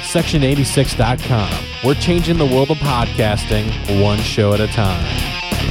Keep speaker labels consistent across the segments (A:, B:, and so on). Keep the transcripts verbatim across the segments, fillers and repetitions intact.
A: section eighty-six dot com. We're changing the world of podcasting one show at a time.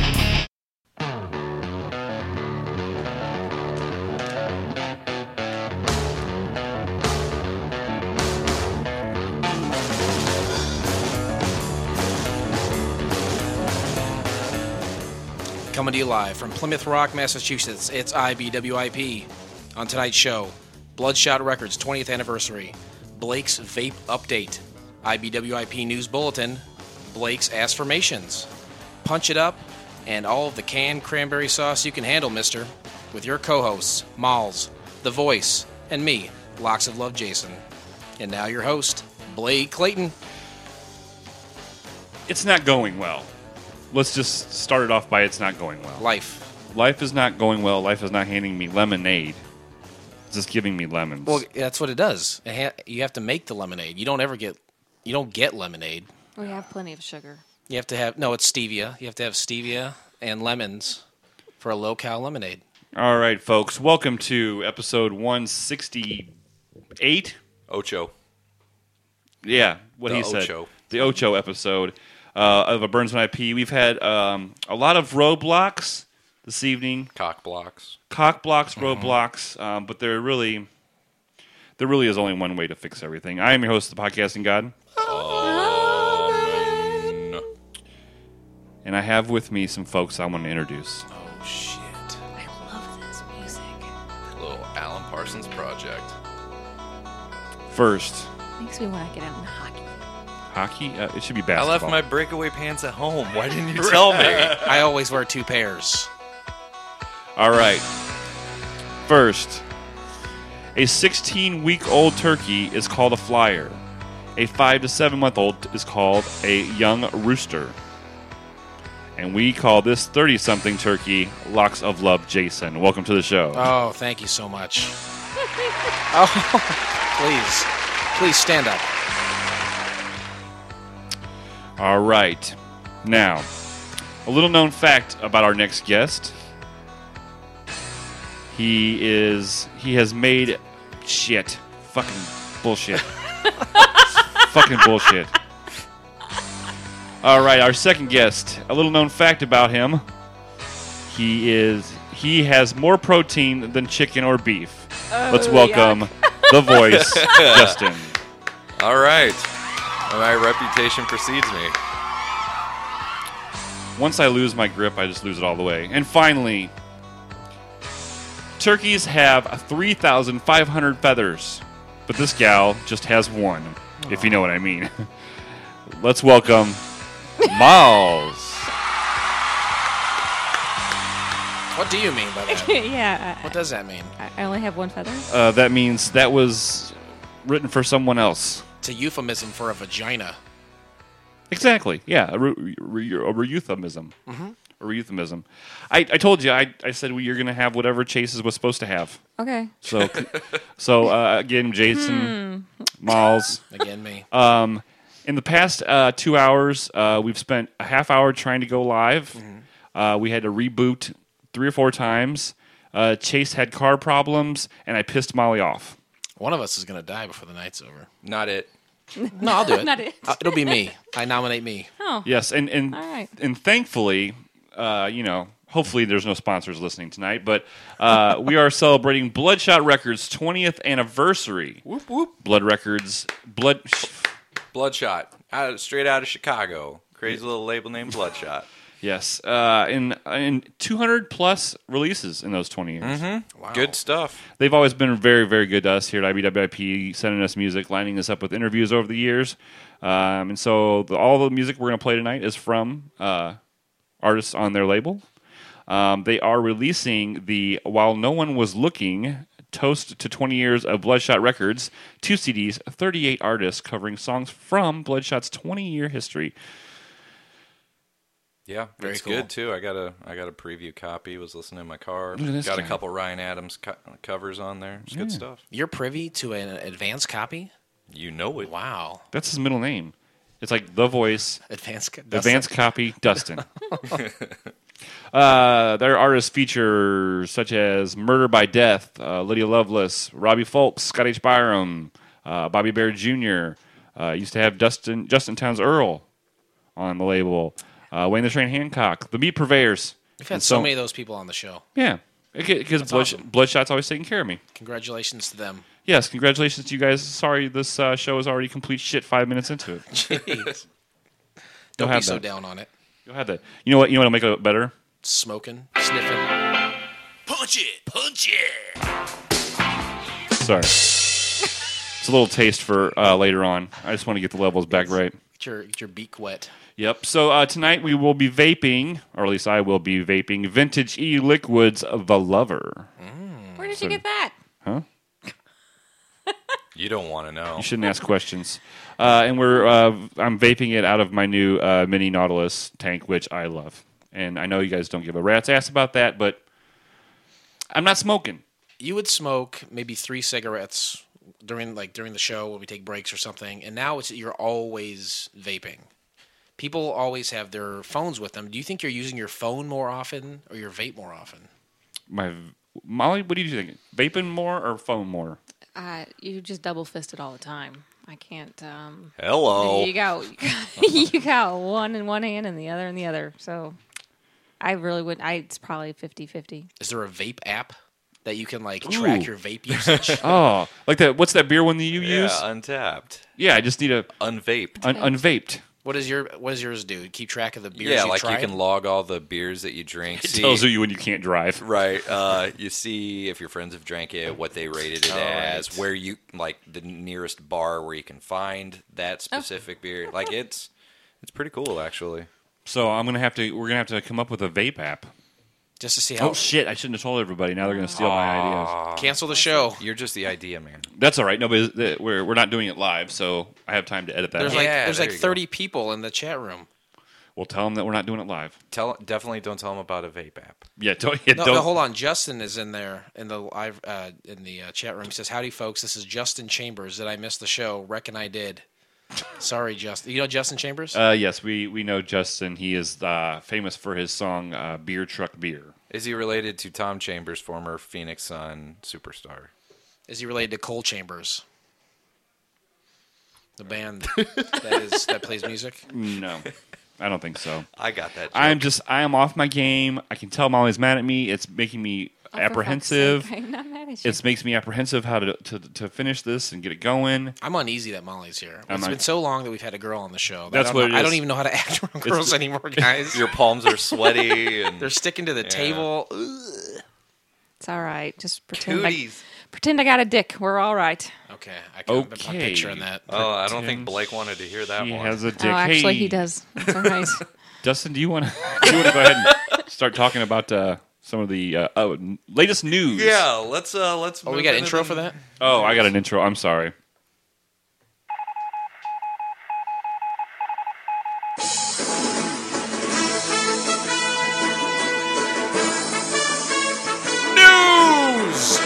B: Coming to you live from Plymouth Rock, Massachusetts, it's I B W I P. On tonight's show, Bloodshot Records' twentieth anniversary, Blake's Vape Update, I B W I P News Bulletin, Blake's Affirmations, Punch It Up, and all of the canned cranberry sauce you can handle, mister, with your co-hosts, Malls, The Voice, and me, Locks of Love Jason. And now your host, Blake Clayton.
C: It's not going well. Let's just start it off by it's not going well.
B: Life.
C: Life is not going well. Life is not handing me lemonade. It's just giving me lemons.
B: Well, that's what it does. It ha- you have to make the lemonade. You don't ever get, you don't get lemonade.
D: We have plenty of sugar.
B: You have to have, no, it's stevia. You have to have stevia and lemons for a low-cal lemonade.
C: All right, folks. Welcome to episode one sixty-eight.
E: Ocho.
C: Yeah, what
E: The
C: he said.
E: Ocho.
C: The Ocho episode uh, of a Burns When I Pee. We've had um, a lot of roadblocks this evening.
E: Cock blocks.
C: Cock blocks, roadblocks, um, but there really, there really is only one way to fix everything. I am your host of the Podcasting God.
E: Um,
C: And I have with me some folks I want to introduce.
B: Oh, shit.
D: I love this music.
E: little Alan Parsons project.
C: First,
D: Makes me want to get out in hockey.
C: hockey. Uh, it should be
E: I
C: basketball.
E: left my breakaway pants at home. Why didn't you tell me?
B: I always wear two pairs.
C: All right. First, a sixteen-week-old turkey is called a flyer. A five to seven-month-old is called a young rooster. And we call this thirty-something turkey Locks of Love Jason. Welcome to the show.
B: Oh, thank you so much. Oh, please. Please stand up.
C: All right. Now, a little known fact about our next guest. He is, he has made shit. Fucking bullshit. Fucking bullshit. All right, our second guest. A little known fact about him. He is, he has more protein than chicken or beef.
D: Oh,
C: Let's welcome the voice, Justin.
E: All right. My reputation precedes me.
C: Once I lose my grip, I just lose it all the way. And finally, turkeys have three thousand five hundred feathers, but this gal just has one, if you know what I mean. Let's welcome Miles.
B: What do you mean by that?
D: yeah.
B: What does that mean?
D: I, I only have one feather.
C: Uh, that means that was written for someone else.
B: It's a euphemism for a vagina.
C: Exactly. Yeah, a, re- re- a re-euphemism. Mm-hmm. A re-euphemism. I, I told you. I, I said well, you're going to have whatever Chase was supposed to have.
D: Okay.
C: So, so uh, again, Jason, Miles.
B: Again, me.
C: Um, in the past uh, two hours, uh, we've spent a half hour trying to go live. Mm-hmm. Uh, we had to reboot three or four times. Uh, Chase had car problems, and I pissed Molly off.
B: One of us is going to die before the night's over.
E: Not it.
B: No, I'll do it.
D: Not it.
B: Uh, it'll be me. I nominate me.
D: Oh.
C: Yes, and and
D: All right.
C: and thankfully, uh, you know, hopefully there's no sponsors listening tonight, but uh, we are celebrating Bloodshot Records' twentieth anniversary.
E: Whoop, whoop.
C: Blood Records, Blood.
E: Bloodshot. Out, straight out of Chicago. Crazy little label named Bloodshot.
C: Yes, uh, in in two hundred plus releases in those twenty years.
E: Mm-hmm.
B: Wow.
E: Good stuff.
C: They've always been very, very good to us here at I B W I P, sending us music, lining us up with interviews over the years. Um, and so the, all the music we're going to play tonight is from uh, artists on their label. Um, they are releasing the While No One Was Looking Toast to twenty Years of Bloodshot Records, two C Ds, thirty-eight artists covering songs from Bloodshot's twenty-year history.
E: Yeah,
B: Very
E: it's
B: cool.
E: good too. I got a I got a preview copy. Was listening in my car.
C: Look at this
E: Got
C: guy.
E: a couple Ryan Adams co- covers on there. It's good stuff.
B: You're privy to an advanced copy?
E: You know it.
B: Wow.
C: That's his middle name. It's like The Voice,
B: Advanced, co-
C: Advanced Copy, Dustin. uh, their artists feature such as Murder by Death, uh, Lydia Lovelace, Robbie Fulks, Scott H. Byram, uh, Bobby Bear Junior, Uh, used to have Dustin Justin Towns Earl on the label. Uh, Wayne the Train Hancock, the meat purveyors.
B: We've had
C: And
B: so, many of those people on the show.
C: Yeah, because
B: That's
C: Blood,
B: awesome.
C: Bloodshot's always taking care of me.
B: Congratulations to them.
C: Yes, congratulations to you guys. Sorry, this uh, show is already complete shit five minutes into it.
B: Jeez.
C: You'll
B: Don't be
C: have
B: so
C: that.
B: down on it.
C: You'll have that. You know what? You know what'll make it better?
B: Smoking, sniffing. Punch it, punch it.
C: Sorry. It's a little taste for uh, later on. I just want to get the levels back right.
B: Get your, get your beak wet.
C: Yep. So uh, tonight we will be vaping, or at least I will be vaping, Vintage E-Liquids The Lover.
D: Where did you get that?
C: Huh?
E: You don't want to know.
C: You shouldn't ask questions. Uh, and we're uh, I'm vaping it out of my new uh, mini Nautilus tank, which I love. And I know you guys don't give a rat's ass about that, but I'm not smoking.
B: You would smoke maybe three cigarettes during like during the show when we take breaks or something, and now it's you're always vaping. People always have their phones with them. Do you think you're using your phone more often or your vape more often?
C: My Molly, what do you think? Vaping more or phone more?
D: Uh, you just double fisted all the time. I can't. Um,
E: Hello.
D: You got, you got you got one in one hand and the other in the other. So I really would. I it's probably fifty-fifty.
B: Is there a vape app that you can like track
C: Ooh.
B: your vape usage?
C: Oh, like that. What's that beer one that you use?
E: Yeah, untapped.
C: Yeah, I just need a
E: Unvaped.
C: un- unvaped.
B: What does your what does yours do? Keep track of the beers
E: Yeah,
B: you
E: like
B: tried?
E: you can log all the beers that you drink.
C: It
E: see,
C: tells you when you can't drive.
E: Right. Uh, you see if your friends have drank it, what they rated it
B: Oh,
E: as,
B: right.
E: where you like the nearest bar where you can find that specific beer. Like it's it's pretty cool actually.
C: So I'm gonna have to. We're gonna have to come up with a vape app.
B: just to see how
C: Oh shit! I shouldn't have told everybody. Now they're gonna steal my ideas.
B: cancel the show.
E: You're just the idea man.
C: That's all right. No, but it- we're we're not doing it live, so I have time to edit that.
B: There's
C: out.
B: like
E: Yeah,
B: there's
E: there
B: like
E: you go.
B: thirty people in the chat room.
C: We'll tell them that we're not doing it live.
E: Tell definitely don't tell them about a vape app.
C: Yeah, don't. Yeah,
B: No,
C: don't.
B: no, hold on. Justin is in there in the live uh, in the uh, chat room. He says, "Howdy, folks. This is Justin Chambers. Did I miss the show? Reckon I did. Sorry, Justin. You know Justin Chambers?
C: Uh, yes, we, we know Justin. He is uh, famous for his song uh, "Beer Truck Beer."
E: Is he related to Tom Chambers, former Phoenix Sun superstar?
B: Is he related to Cole Chambers, the band that is that plays music?
C: No, I don't think so.
E: I got that. Joke.
C: I'm just I am off my game. I can tell Molly's mad at me. It's making me
D: Oh, for
C: apprehensive.
D: fuck's sake, I'm not mad at you.
C: It makes me apprehensive how to, to to finish this and get it going.
B: I'm uneasy that Molly's here.
C: I'm
B: It's
C: un-
B: been so long that we've had a girl on the show. that
C: That's
B: I don't
C: what
B: know-
C: it
B: I don't
C: is.
B: even know how to act around girls
C: the-
B: anymore, guys.
E: Your palms are sweaty and
B: They're sticking to the
E: Yeah.
B: table. Ugh.
D: It's all right. Just pretend. I,
E: cooties.
D: pretend I got a dick. We're all right.
B: Okay, I can, I'm
C: Okay.
B: picturing that.
E: Oh, I don't
C: Pretend
E: think Blake wanted to hear that
C: He
E: one.
C: has a dick.
D: Oh, actually,
C: Hey,
D: he does. It's all right.
C: Dustin, do you want to do you want to go ahead and start talking about uh, some of the uh, oh, n- latest news?
E: Yeah, let's uh let's.
B: Oh, we
E: move
B: got
E: into
B: intro
E: the-
B: for that?
C: Oh, I got an intro. I'm sorry.
B: News!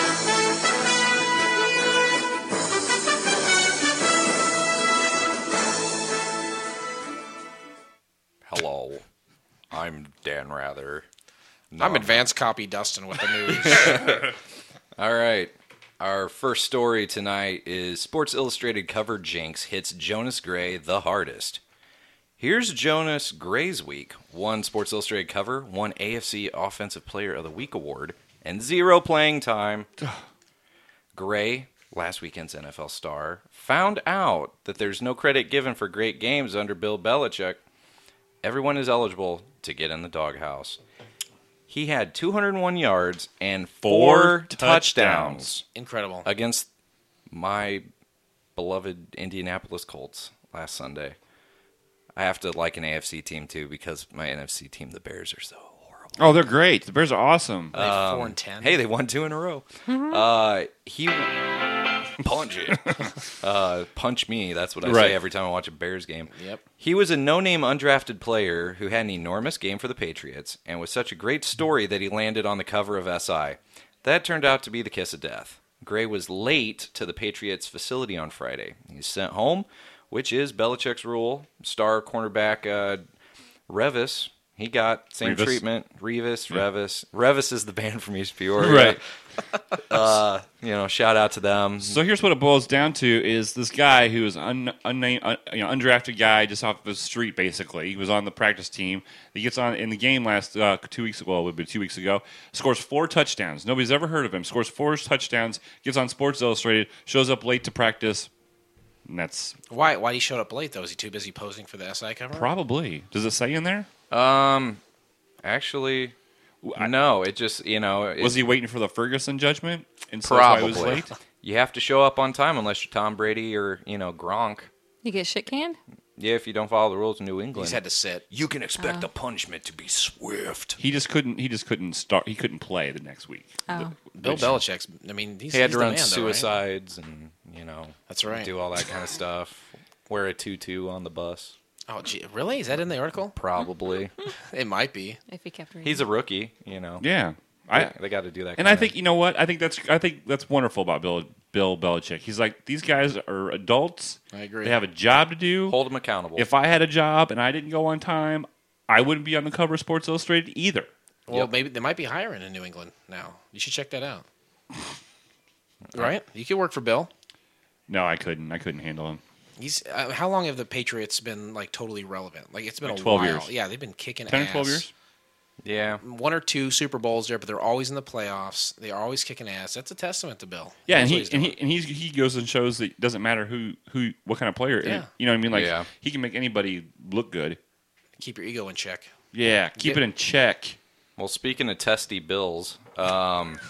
E: Hello, I'm Dan Rather. No,
B: I'm advanced copy Dustin with the news.
E: All right. Our first story tonight is Sports Illustrated cover jinx hits Jonas Gray the hardest. Here's Jonas Gray's week. One Sports Illustrated cover, one A F C Offensive Player of the Week award, and zero playing time. Gray, last weekend's N F L star, found out that there's no credit given for great games under Bill Belichick. Everyone is eligible to get in the doghouse. He had two hundred one yards and four,
C: Four
E: touchdowns.
C: touchdowns.
B: Incredible.
E: against my beloved Indianapolis Colts last Sunday. I have to like an A F C team too because my N F C team, the Bears, are so horrible.
C: Oh, they're great. The Bears are awesome.
B: They have four and ten.
E: Hey, they won two in a row. Uh, he punch it, uh, punch me. That's what I
C: Right.
E: say every time I watch a Bears game.
B: Yep.
E: He was a no-name undrafted player who had an enormous game for the Patriots and was such a great story that he landed on the cover of S I. That turned out to be the kiss of death. Gray was late to the Patriots facility on Friday. He's sent home, which is Belichick's rule. Star cornerback uh, Revis, He got same
C: Revis.
E: treatment. Revis,
C: Yeah.
E: Revis. Revis is the band from East Peoria.
C: Right.
E: Uh, you know, shout out to them.
C: So here's what it boils down to: is this guy who is un, unnamed, un, you know, undrafted guy just off the street. Basically, he was on the practice team. He gets on in the game last uh, two weeks ago. Well, it would be two weeks ago. Scores four touchdowns. Nobody's ever heard of him. Scores four touchdowns. Gets on Sports Illustrated. Shows up late to practice. And that's
B: Why? Why he showed up late though? Was he too busy posing for the S I cover?
C: probably. Does it say in there?
E: Um, actually,
C: I-
E: no. It just you know it,
C: Was he waiting for the Ferguson judgment? And so that's why
E: probably
C: he was late.
E: You have to show up on time unless you're Tom Brady or you know Gronk.
D: You get shit canned?
E: Yeah, if you don't follow the rules in New England,
B: He's had to sit.
E: you can expect the punishment to be swift.
C: He just couldn't. He just couldn't start. He couldn't play the next week.
D: Oh.
B: Bill
C: Which-
B: Belichick's. I mean, he's,
E: He had
B: he's
E: to
B: the
E: run
B: man, though, right?
E: suicides and you know
B: That's right.
E: do all that kind of stuff. Wear a tutu on the bus,
B: Oh, gee, really? Is that in the article?
E: probably.
B: It might be.
D: If he kept reading.
E: He's a rookie, you know.
C: Yeah, I.
E: they, they got to do that.
C: And I think you know what I think that's I think that's wonderful about Bill Bill Belichick. He's like, these guys are adults.
B: I agree.
C: They have a job to do.
E: hold him accountable.
C: If I had a job and I didn't go on time, I wouldn't be on the cover of Sports Illustrated either.
B: Well,
E: Yep.
B: maybe they might be hiring in New England now. You should check that out. Right? You could work for Bill.
C: No, I couldn't. I couldn't handle him.
B: He's. Uh, how long have the Patriots been like totally relevant? Like it's been
C: Like
B: a
C: twelve
B: while.
C: years.
B: Yeah, they've been kicking
C: Ten
B: ass.
C: or twelve years.
E: yeah,
B: One or two Super Bowls there, but they're always in the playoffs. They are always kicking ass. That's a testament to Bill.
C: Yeah, and
B: Knows
C: he
B: what he's
C: and
B: doing.
C: he and he's, he goes and shows that it doesn't matter who who what kind of player.
B: Yeah.
C: You know what I mean? Like
E: Yeah.
C: he can make anybody look good.
B: Keep your ego in check.
C: Yeah, keep
B: Yeah.
C: it in check.
E: Well, speaking of testy bills, um,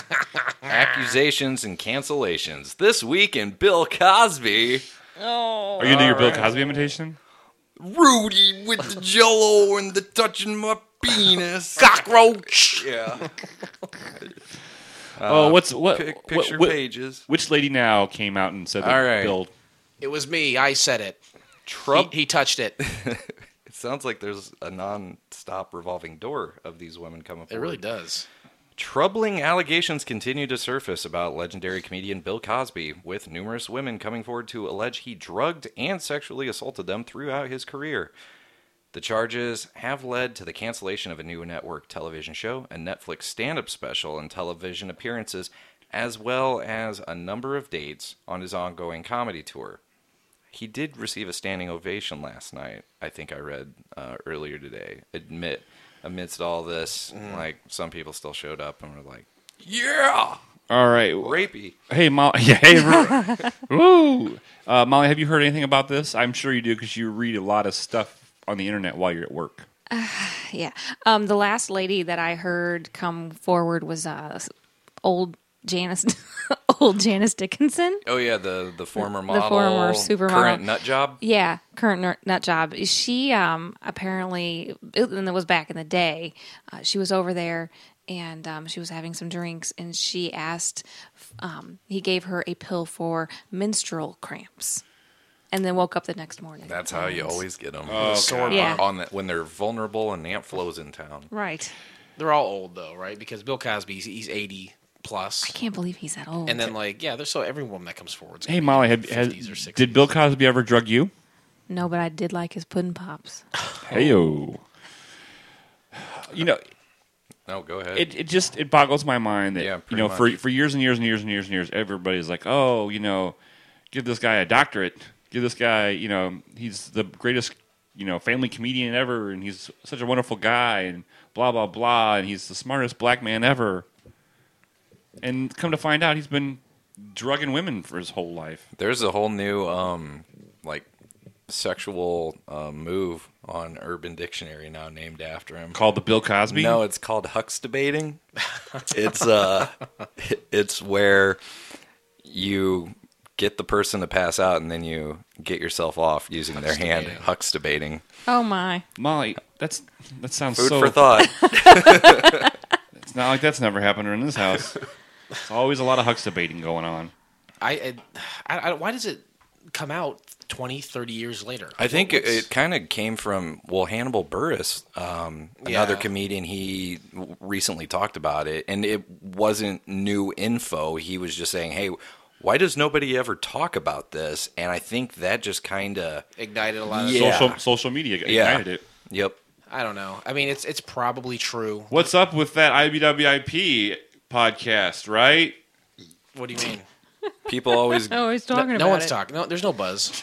E: accusations and cancellations this week in Bill Cosby.
D: Oh.
C: Are you gonna do your Bill Cosby imitation?
E: Rudy with the Jello and the touching my penis.
B: Cockroach.
E: Yeah.
C: oh, what's what?
E: Pic-
C: what-
E: picture
C: what-
E: pages.
C: Which lady now came out and said that
E: All right.
C: Bill?
B: It was me. I said it.
E: Trump.
B: He, he touched it.
E: It sounds like there's a non-stop revolving door of these women coming
B: It
E: forward.
B: really does.
E: Troubling allegations continue to surface about legendary comedian Bill Cosby, with numerous women coming forward to allege he drugged and sexually assaulted them throughout his career. The charges have led to the cancellation of a new network television show, a Netflix stand-up special, and television appearances, as well as a number of dates on his ongoing comedy tour. He did receive a standing ovation last night, I think I read uh, earlier today. Admit, amidst all this, like, some people still showed up and were like, yeah,
C: All right.
E: rapey.
C: Hey, Molly. Yeah, hey, woo. Uh, Molly, have you heard anything about this? I'm sure you do because you read a lot of stuff on the internet while you're at work.
D: Yeah. Um, the last lady that I heard come forward was uh, old Janice, old Janice Dickinson.
E: Oh, yeah, the, the former model,
D: former supermodel.
E: current nut job.
D: Yeah, current nut, nut job. She um, apparently, and it was back in the day. Uh, she was over there, and um, she was having some drinks, and she asked. Um, he gave her a pill for menstrual cramps, and then woke up the next morning.
E: That's how you
D: And-
E: always get them.
C: Oh,
B: Sword
D: Yeah.
E: On the, when they're vulnerable and Aunt Flo's in town.
D: Right.
B: They're all old though, right? Because Bill Cosby, he's, he's eighty plus.
D: I can't believe he's that old.
B: And then like, yeah, there's so every woman that comes forward.
C: Hey, Molly, have, has,
B: fifties or sixties.
C: did Bill Cosby ever drug you?
D: no, but I did like his pudding pops.
C: Heyo. You know,
E: No, go ahead.
C: it, it just it boggles my mind that
E: Yeah,
C: you
E: pretty
C: know for
E: much.
C: for years and years and years and years and years everybody's like, oh, you know, give this guy a doctorate, give this guy, you know, he's the greatest, you know, family comedian ever, and he's such a wonderful guy, and blah blah blah, and he's the smartest black man ever. And come to find out, he's been drugging women for his whole life.
E: There's a whole new, um, like, sexual uh, move on Urban Dictionary now named after him.
C: Called the Bill Cosby.
E: No, it's called huxtabating. it's uh, it's where you get the person to pass out and then you get yourself off using their hand. Huxtabating.
D: Oh my!
C: Molly, that's that sounds
E: Food
C: so.
E: for thought.
C: It's not like that's never happened in this house. It's always a lot of huxtabating going on.
B: I, I, I, why does it come out twenty, thirty years later?
E: I think it,
B: What's-
E: it kind of came from, well, Hannibal Buress, um, another
B: Yeah.
E: comedian, he w- recently talked about it, and it wasn't new info. He was just saying, hey, why does nobody ever talk about this? And I think that just kind of,
B: ignited a lot of
E: Yeah.
C: Social social media ignited
E: Yeah.
C: it.
E: yep.
B: I don't know. I mean, it's it's probably true.
C: What's up with that I B W I P podcast, right?
B: What do you mean?
E: People always
D: Oh, he's
B: No,
D: talking
B: no
D: about
B: one's
D: it.
B: talking. No, there's no buzz.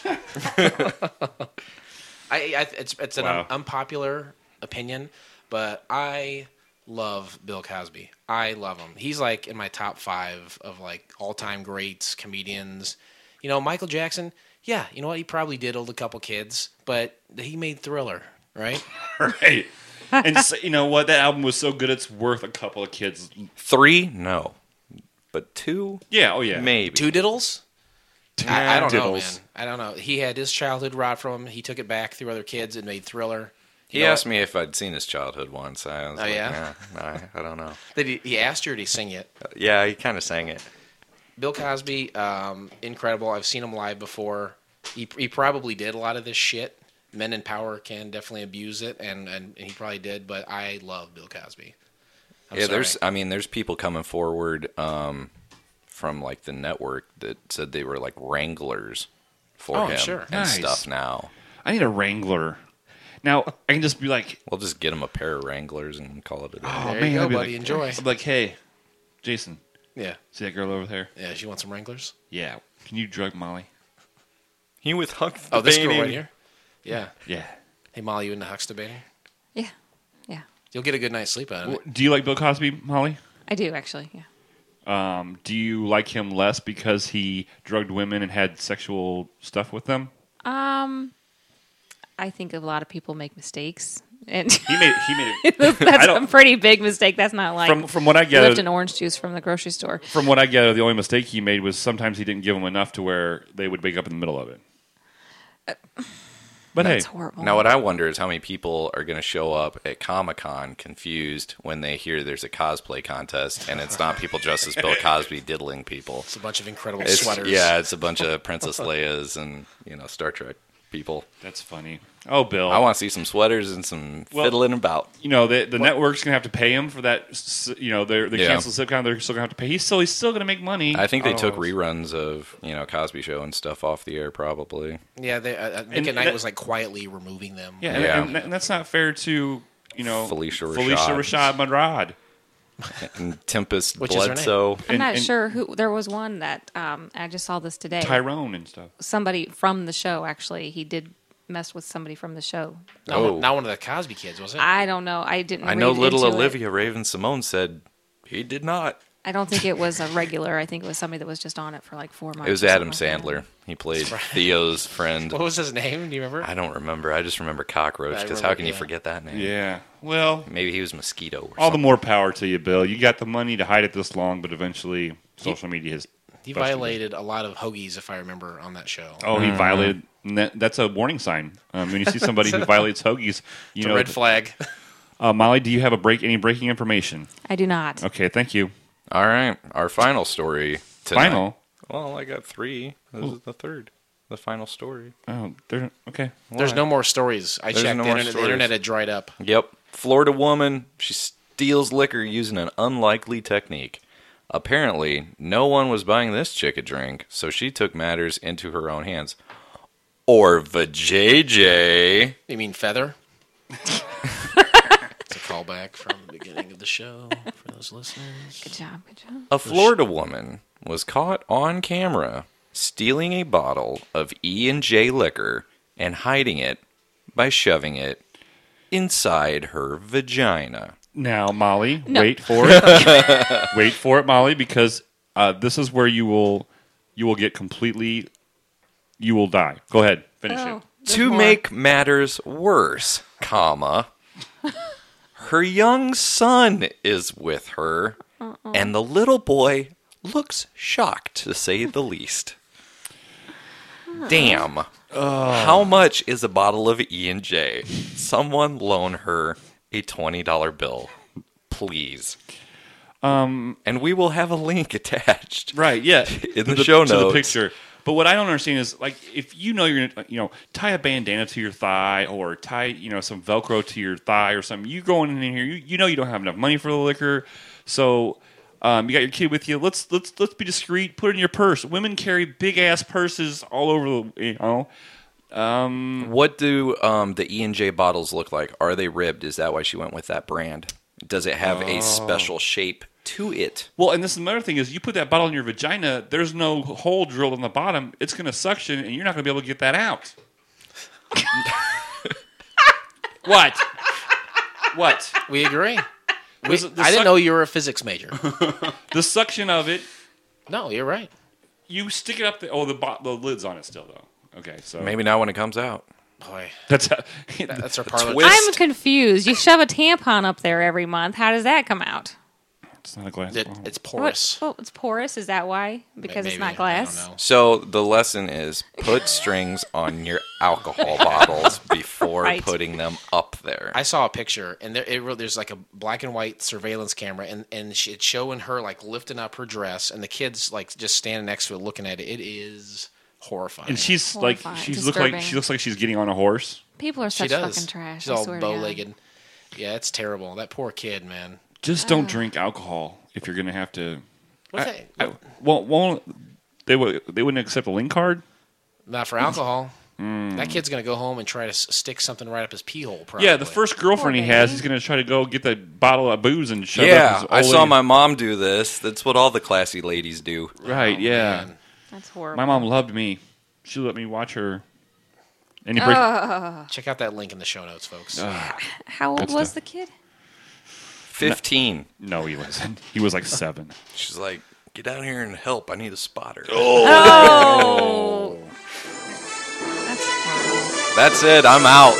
B: I, I it's it's an
C: Wow.
B: un- unpopular opinion, but I love Bill Cosby. I love him. He's like in my top five of like all time greats, comedians. You know, Michael Jackson. Yeah, you know what? He probably diddled a couple kids, but he made Thriller, right?
C: Right. And so, you know what? That album was so good, it's worth a couple of kids.
E: three, no, but two,
C: Yeah. Oh yeah.
E: maybe.
B: Two diddles. I, I don't know,
C: Diddles.
B: man. I don't know. He had his childhood robbed from him. He took it back through other kids and made Thriller.
E: He
B: You know
E: asked
B: what?
E: me if I'd seen his childhood once. I was
B: Oh,
E: like,
B: yeah?
E: nah, nah, I don't know.
B: Did he, he asked you or did he sing it?
E: Yeah, he kind of sang it.
B: Bill Cosby, um, incredible. I've seen him live before. He, he probably did a lot of this shit. Men in power can definitely abuse it, and, and, and he probably did, but I love Bill Cosby. I'm
E: yeah,
B: sorry.
E: there's. I mean, there's people coming forward um, from like the network that said they were like wranglers for
B: Oh,
E: him
B: sure.
E: and
C: Nice.
E: stuff. Now
C: I need a Wrangler. Now I can just be like,
E: we'll just get him a pair of Wranglers and call it a day.
C: oh
B: There
C: man,
B: you go,
C: I'd be
B: buddy.
C: like,
B: Enjoy.
C: I'd be like, hey, Jason,
B: Yeah.
C: see that girl over there?
B: Yeah, she wants some Wranglers?
C: Yeah. Can you drug Molly?
E: He with Huck.
B: Oh, this girl
E: Debating.
B: right here? Yeah.
C: Yeah.
B: Hey, Molly, you into huxtabating?
D: Yeah, yeah,
B: You'll get a good night's sleep out of it.
C: Do you like Bill Cosby, Molly?
D: I do actually. Yeah.
C: Um, do you like him less because he drugged women and had sexual stuff with them?
D: Um, I think a lot of people make mistakes, and
C: He made he made it
D: that's
C: I don't-
D: a pretty big mistake. That's not like
C: from from what I gathered.
D: lifting orange juice from the grocery store.
C: From what I gather, the only mistake he made was sometimes he didn't give them enough to where they would wake up in the middle of it. But
D: That's
C: hey,
D: horrible.
E: Now, what I wonder is how many people are going to show up at Comic Con confused when they hear there's a cosplay contest and it's not people dressed as Bill Cosby diddling people.
B: It's a bunch of incredible
E: It's,
B: sweaters.
E: yeah, it's a bunch of Princess Leia's and you know Star Trek people.
C: that's funny. Oh, Bill.
E: I want to see some sweaters and some
C: Well-
E: fiddling about.
C: you know the the network's gonna have to pay him for that. s- You know they they
E: Yeah.
C: cancel the sitcom. They're still gonna have to pay. He's still he's still gonna make money.
E: I think they
C: Oh.
E: took reruns of you know Cosby Show and stuff off the air probably.
B: Yeah, they, uh, Nick
C: And
B: at Night
C: that-
B: was like quietly removing them.
C: Yeah,
E: Yeah.
C: And, and that's not fair to you know
E: Felicia
C: Felicia
E: Rashad.
C: Rashad Monrad.
E: And Tempest
B: Which is her name?
E: Bledsoe.
D: I'm
C: and-
D: not
C: and-
D: sure who. There was one that um, I just saw this today.
C: Tyrone and stuff.
D: Somebody from the show actually. He did mess with somebody from the show.
B: Not,
E: Oh.
B: one, not one of the Cosby kids, was it?
D: I don't know. I didn't.
E: I know
D: read
E: little
D: into it.
E: Olivia Raven Simone said he did not.
D: I don't think it was a regular. I think it was somebody that was just on it for like four months.
E: It was
D: or
E: Adam
D: something like
E: Sandler. He played Theo's friend.
B: What was his name? Do you remember?
E: I don't remember. I just remember Cockroach
B: I
E: because
B: remember,
E: how can you
B: yeah.
E: forget that name?
C: Yeah. Well,
E: Maybe he was Mosquito or
C: all the
E: something.
C: more power to you, Bill. You got the money to hide it this long, but eventually social media has.
B: He
C: busted it.
B: violated a lot of hoagies, if I remember, on that show.
C: Oh, he
E: Mm-hmm.
C: violated. and that, that's a warning sign. Um, when you see somebody who violates hoagies, you
B: It's a
C: know.
B: red flag.
C: Uh, Molly, do you have a break? Any breaking information?
D: that. I do not.
C: Okay, thank you.
E: All right, our final story tonight.
C: Final.
E: Well, I got three. This is the third. The final story.
C: Oh, there. Okay.
B: There's no more stories. I
E: There's
B: checked.
E: no
B: the,
E: more
B: internet, the
E: stories.
B: internet had dried up.
E: Yep. Florida woman. She steals liquor using an unlikely technique. Apparently, no one was buying this chick a drink, so she took matters into her own hands. Or vajayjay.
B: You mean feather? It's a callback from the beginning of the show for those listeners.
D: Good job. Good job.
E: A Florida woman was caught on camera stealing a bottle of E and J liquor and hiding it by shoving it inside her vagina.
C: Now, Molly,
D: No.
C: wait for it. Wait for it, Molly, because uh, this is where you will you will get completely. You will die. Go ahead, finish
D: Oh,
C: it.
D: there's
E: To
D: more.
E: make matters worse, comma, her young son is with her, and the little boy looks shocked, to say the least. Damn. How much is a bottle of E and J? Someone loan her a twenty dollar bill, please. Um, and we will have a link attached.
C: Right? Yeah.
E: In the
C: To
E: show
C: to the
E: notes.
C: picture. But what I don't understand is, like, if you know you're gonna, you know, tie a bandana to your thigh or tie, you know, some Velcro to your thigh or something. You going in here, you, you know, you don't have enough money for the liquor, so um, you got your kid with you. Let's let's let's be discreet. Put it in your purse. Women carry big ass purses all over the, you know. Um,
E: What do um, the E and J bottles look like? Are they ribbed? Is that why she went with that brand? Does it have a special shape to it?
C: well, and this is another thing is you put that bottle in your vagina, there's no hole drilled on the bottom. It's going to suction, and you're not going to be able to get that out. What? What?
B: We agree. We,
C: Was it the
B: I didn't
C: suck-
B: know you were a physics major.
C: The suction of it,
B: No, you're right.
C: you stick it up the oh the bo- the lid's on it still though. Okay, so
E: Maybe not when it comes out.
B: Boy,
C: that's how,
B: that's our parlor.
E: twist.
D: I'm confused. You shove a tampon up there every month. How does that come out?
C: it's not a glass
B: It,
C: bottle.
B: it's
D: What?
B: porous.
D: Oh, it's porous. Is that why? Because it's
B: Maybe.
D: not glass.
B: I don't know.
E: So the lesson is put strings on your alcohol bottles before
D: Right.
E: putting them up there.
B: I saw a picture, and there, it, re- there's like a black and white surveillance camera, and, and she, it's showing her like lifting up her dress, and the kids like just standing next to it, looking at it. It is horrifying.
C: and she's
D: Horrifying.
C: like she's look like
D: Disturbing.
C: she looks like she's getting on a horse.
D: People are
B: she
D: such
B: does.
D: fucking trash.
B: She's
D: I
B: all
D: swear to God.
B: bow-legged. Yeah, it's terrible. That poor kid, man.
C: Just don't drink alcohol if you're going to have to.
B: What's
C: I-
B: that?
C: I- well, won't they would they wouldn't accept a link card?
B: Not for alcohol.
C: Mm.
B: That kid's gonna go home and try to s- stick something right up his pee hole. Probably.
C: Yeah, the first girlfriend he
D: Poor
C: has,
D: baby.
C: he's going to try to go get the bottle of booze and shove it up
E: yeah,
C: his
E: I
C: old
E: saw
C: lady-
E: my mom do this. That's what all the classy ladies do.
C: right.
B: Oh,
C: yeah,
B: man.
D: That's horrible.
C: my mom loved me. She let me watch her. And you break,
B: Check out that link in the show notes, folks.
D: How old
C: Good
D: was
C: stuff.
D: the kid?
E: fifteen.
C: no, he wasn't. He was like seven.
E: She's like, get down here and help. I need a spotter.
D: Oh. That's horrible.
E: That's it. I'm out.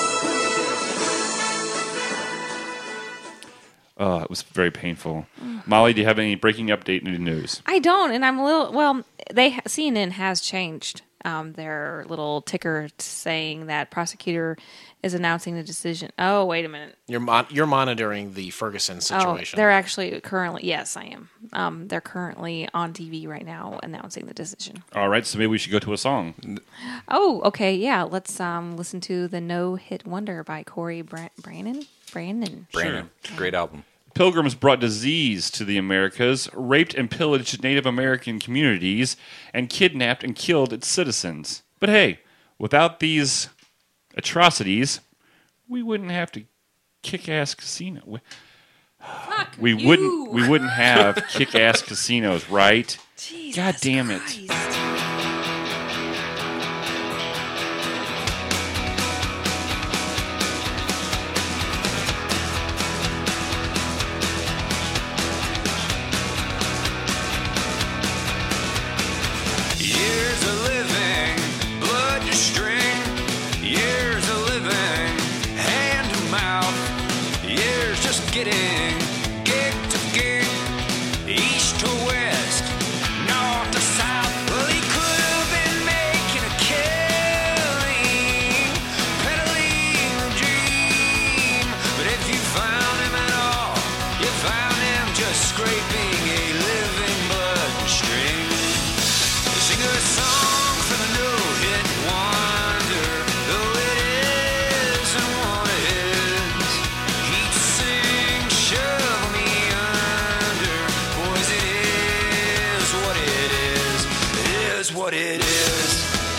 C: Oh, it was very painful. Molly, do you have any breaking update news?
D: I don't, and I'm a little. Well, they C N N has changed um, their little ticker saying that prosecutor is announcing the decision. Oh, wait a minute.
B: You're mon- you're monitoring the Ferguson situation.
D: Oh, they're actually currently. Yes, I am. Um, they're currently on T V right now announcing the decision.
C: All right, so maybe we should go to a song.
D: Oh, okay, yeah. Let's um, listen to the No Hit Wonder by Corey Bra- Brannon. Brandon.
E: Brandon. Great album.
C: Pilgrims brought disease to the Americas, raped and pillaged Native American communities, and kidnapped and killed its citizens. But hey, without these atrocities, we wouldn't have to kick-ass casino. We,
D: Fuck
C: we
D: you.
C: wouldn't. We wouldn't have kick-ass casinos, right?
D: Jesus
C: God damn it.
D: Christ.
F: Years of living, blood to string. Years of living, hand to mouth. Years just getting gig to gig, east to west, north to south. Well, he could have been making a killing, peddling a dream. But if you found him at all, you found him just scraping a living blood string. Sing a song for the no-hit wonder, though it isn't what it is. He'd sing, shove me under, boys, it is what it is. It is what it is.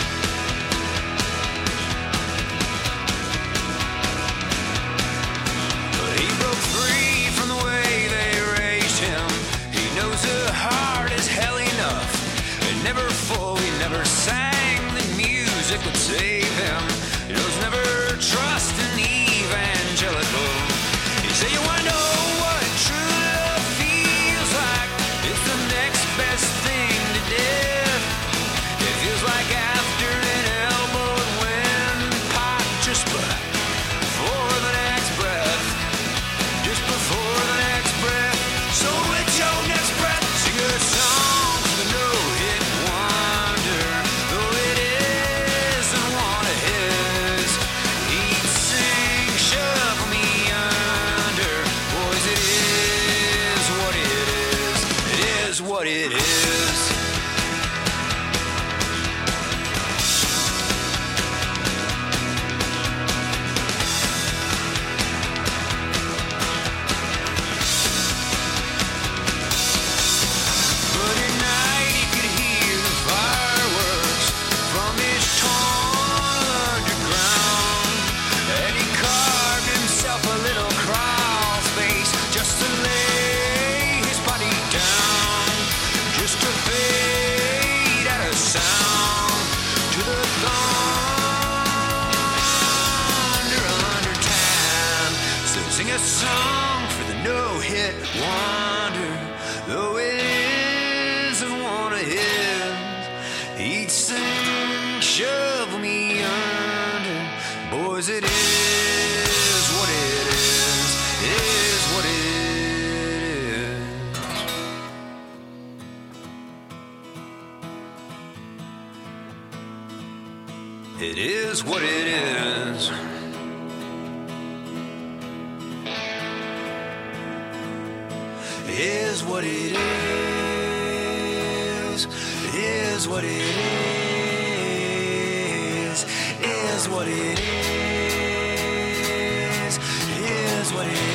F: But he broke free from the way they raised him. He knows the heart is hell enough. And never fully, never sang that music would save him. He knows never trust an evangelical. He said, you wanna know what true love feels like? It's the next best thing to death. It feels like after an elbowed windpipe, just before the next breath. Just before the next breath. So with your next breath, sing a song for the no-hit wonder, though it isn't one of his. He'd sing. wonder, though it isn't one of his. Each thing shove me under. Boys, it is what it is. It is what it is. It is what it is. Is what it is. Is what it is. Is what it is. Is what it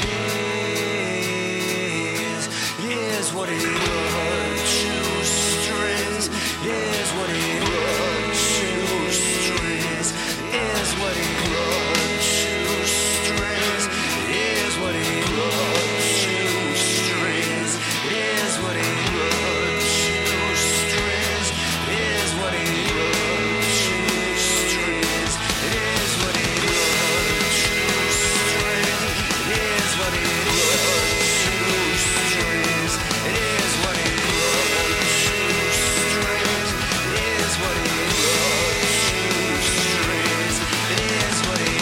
F: is. Is what it is. Shoestrings. Is what it is. Shoestrings. Is what it is. Shoestrings. Is what it is. Is what it is. Shoestrings. Is what it is. Shoestrings. Is what it is. Shoestrings. Is what it is. Shoestrings. Is what it is. Shoestrings. Is what it is. Shoestrings. Is what it is.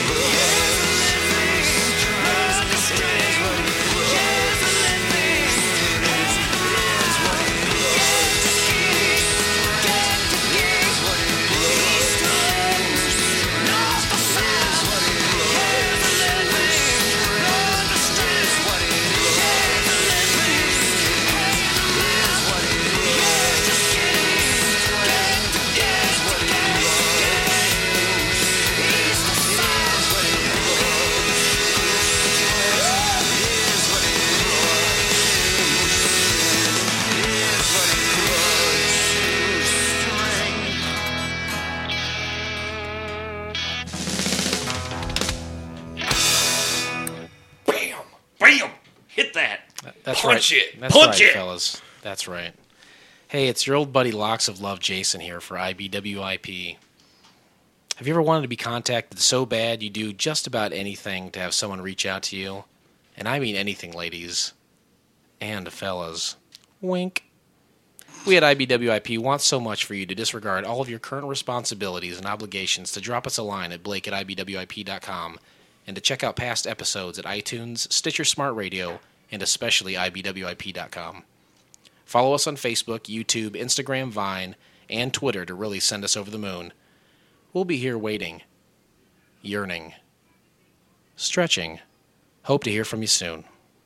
C: Bam! Bam! Hit that!
B: That's
C: Punch
B: right.
C: it!
B: That's
C: Punch
B: right,
C: it!
B: fellas. That's right. Hey, it's your old buddy Locks of Love, Jason here for I B W I P. Have you ever wanted to be contacted so bad you do just about anything to have someone reach out to you? And I mean anything, ladies. And fellas. Wink. We at I B W I P want so much for you to disregard all of your current responsibilities and obligations to drop us a line at blake at I B W I P dot com and to check out past episodes at iTunes, Stitcher Smart Radio, and especially I B W I P dot com. Follow us on Facebook, YouTube, Instagram, Vine, and Twitter to really send us over the moon. We'll be here waiting, yearning, stretching. Hope to hear from you soon.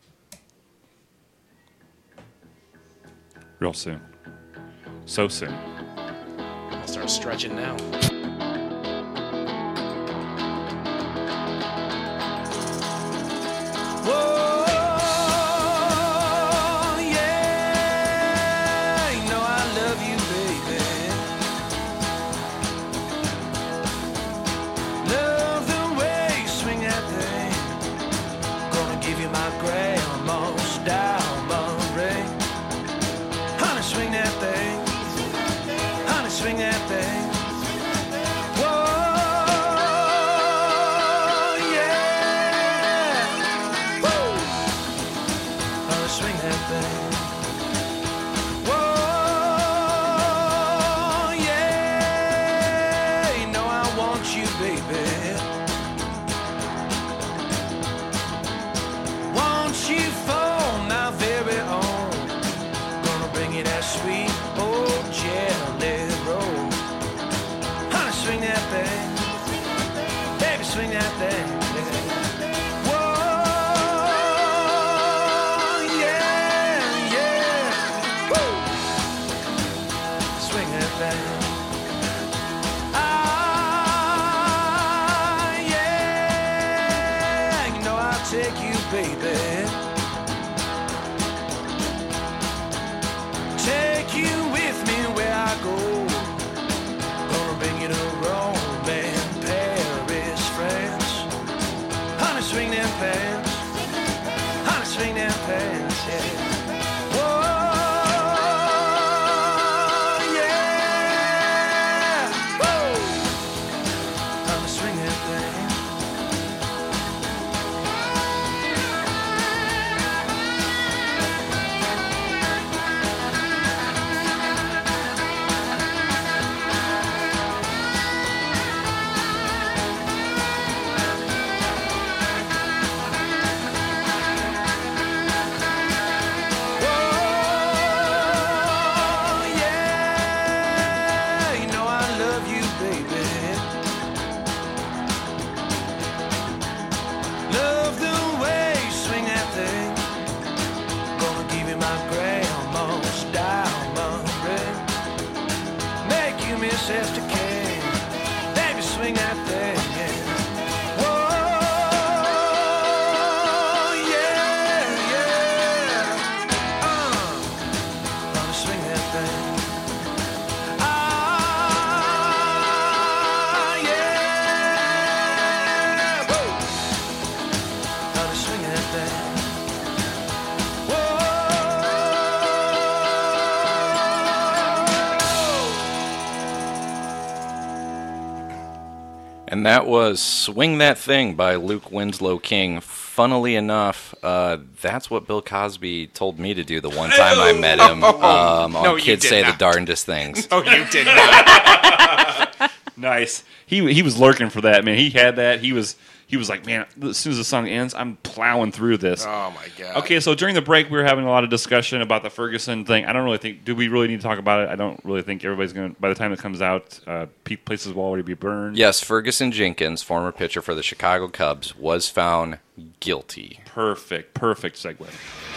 C: Real soon. So soon.
B: I'll start stretching now.
F: Whoa, yeah, you know I love you, baby. Love the way you swing that thing. Gonna give you my grandma's diamond ring. Honey, swing that thing. Honey, swing that thing. Swing that thing. Whoa, yeah, you know I want you, baby. Want you for my very own. Gonna bring you that sweet old jelly roll. Honey, swing that thing. Baby, swing that thing. Ah, yeah, you know I'll take you, baby. Take you with me where I go. Gonna bring you to Rome and Paris, France. Honey, swing them pants. Honey, swing them pants, yeah.
E: And that was Swing That Thing by Luke Winslow King. Funnily enough, uh, that's what Bill Cosby told me to do the one time I met him um,
B: No,
E: on
B: you
E: Kids
B: did
E: Say
B: not.
E: the Darndest Things.
B: Oh, you did not.
C: Nice. He he was lurking for that, man. He had that. He was he was like, man, as soon as the song ends, I'm plowing through this.
B: Oh, my God.
C: Okay, so during the break, we were having a lot of discussion about the Ferguson thing. I don't really think, do we really need to talk about it? I don't really think everybody's going to, by the time it comes out, uh, pe- places will already be burned.
E: Yes, Ferguson Jenkins, former pitcher for the Chicago Cubs, was found guilty.
C: Perfect, perfect segue.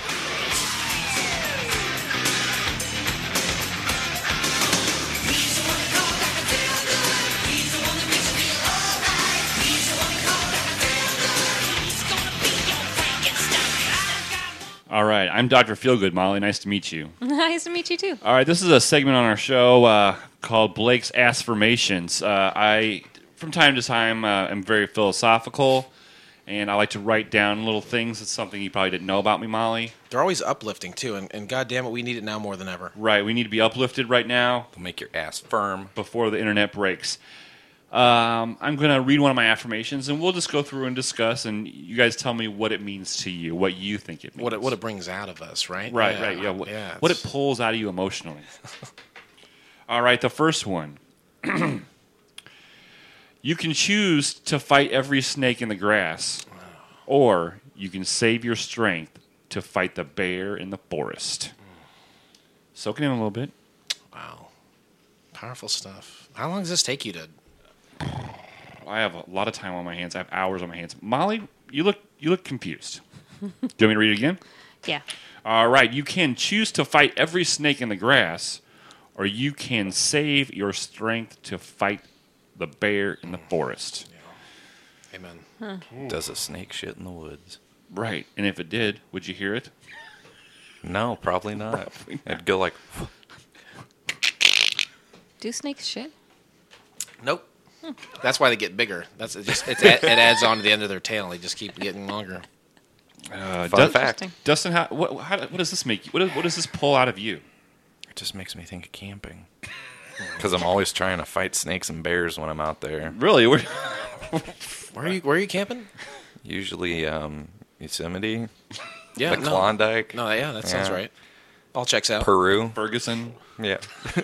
C: All right, I'm Doctor Feelgood, Molly. Nice to meet you.
D: Nice to meet you too.
C: All right, this is a segment on our show uh, called Blake's Affirmations. Uh, I, from time to time, uh, am very philosophical, and I like to write down little things. It's something you probably didn't know about me, Molly.
B: They're always uplifting, too, and, and God damn it, we need it now more than ever.
C: Right, we need to be uplifted right now
E: They'll make your ass firm.
C: before the internet breaks. Um, I'm going to read one of my affirmations, and we'll just go through and discuss, and you guys tell me what it means to you, what you think it means.
B: What it, what it brings out of us, right?
C: Right, right, yeah. What,
B: yeah
C: what it
B: it's-
C: pulls out of you emotionally. All right, the first one. You can choose to fight every snake in the grass, or you can save your strength to fight the bear in the forest. Soak it in a little bit.
B: Wow. Powerful stuff. How long does this take you to...
C: I have a lot of time on my hands. I have hours on my hands. Molly, you look you look confused. Do you want me to read it again?
D: Yeah.
C: All right. You can choose to fight every snake in the grass, or you can save your strength to fight the bear in the forest.
B: Amen.
E: Does a snake shit in the woods?
C: Right. And if it did, would you hear it?
E: No, probably not. It'd go like...
D: Do snakes shit?
B: Nope. That's why they get bigger. That's it just it's, it adds on to the end of their tail. They just keep getting longer.
C: Uh,
E: Fun
C: Dust-
E: fact.
D: Interesting.
C: Dustin, how, what, how, what does this make you? What, is, what does this pull out of you?
E: It just makes me think of camping. Because I'm always trying to fight snakes and bears when I'm out there.
C: Really? We're,
B: Where are you? Where are you camping?
E: Usually um, Yosemite,
B: Yeah,
E: the
B: no.
E: Klondike,
B: No, yeah, that sounds
E: Yeah.
B: right. All checks out.
E: Peru.
C: Ferguson,
E: Yeah.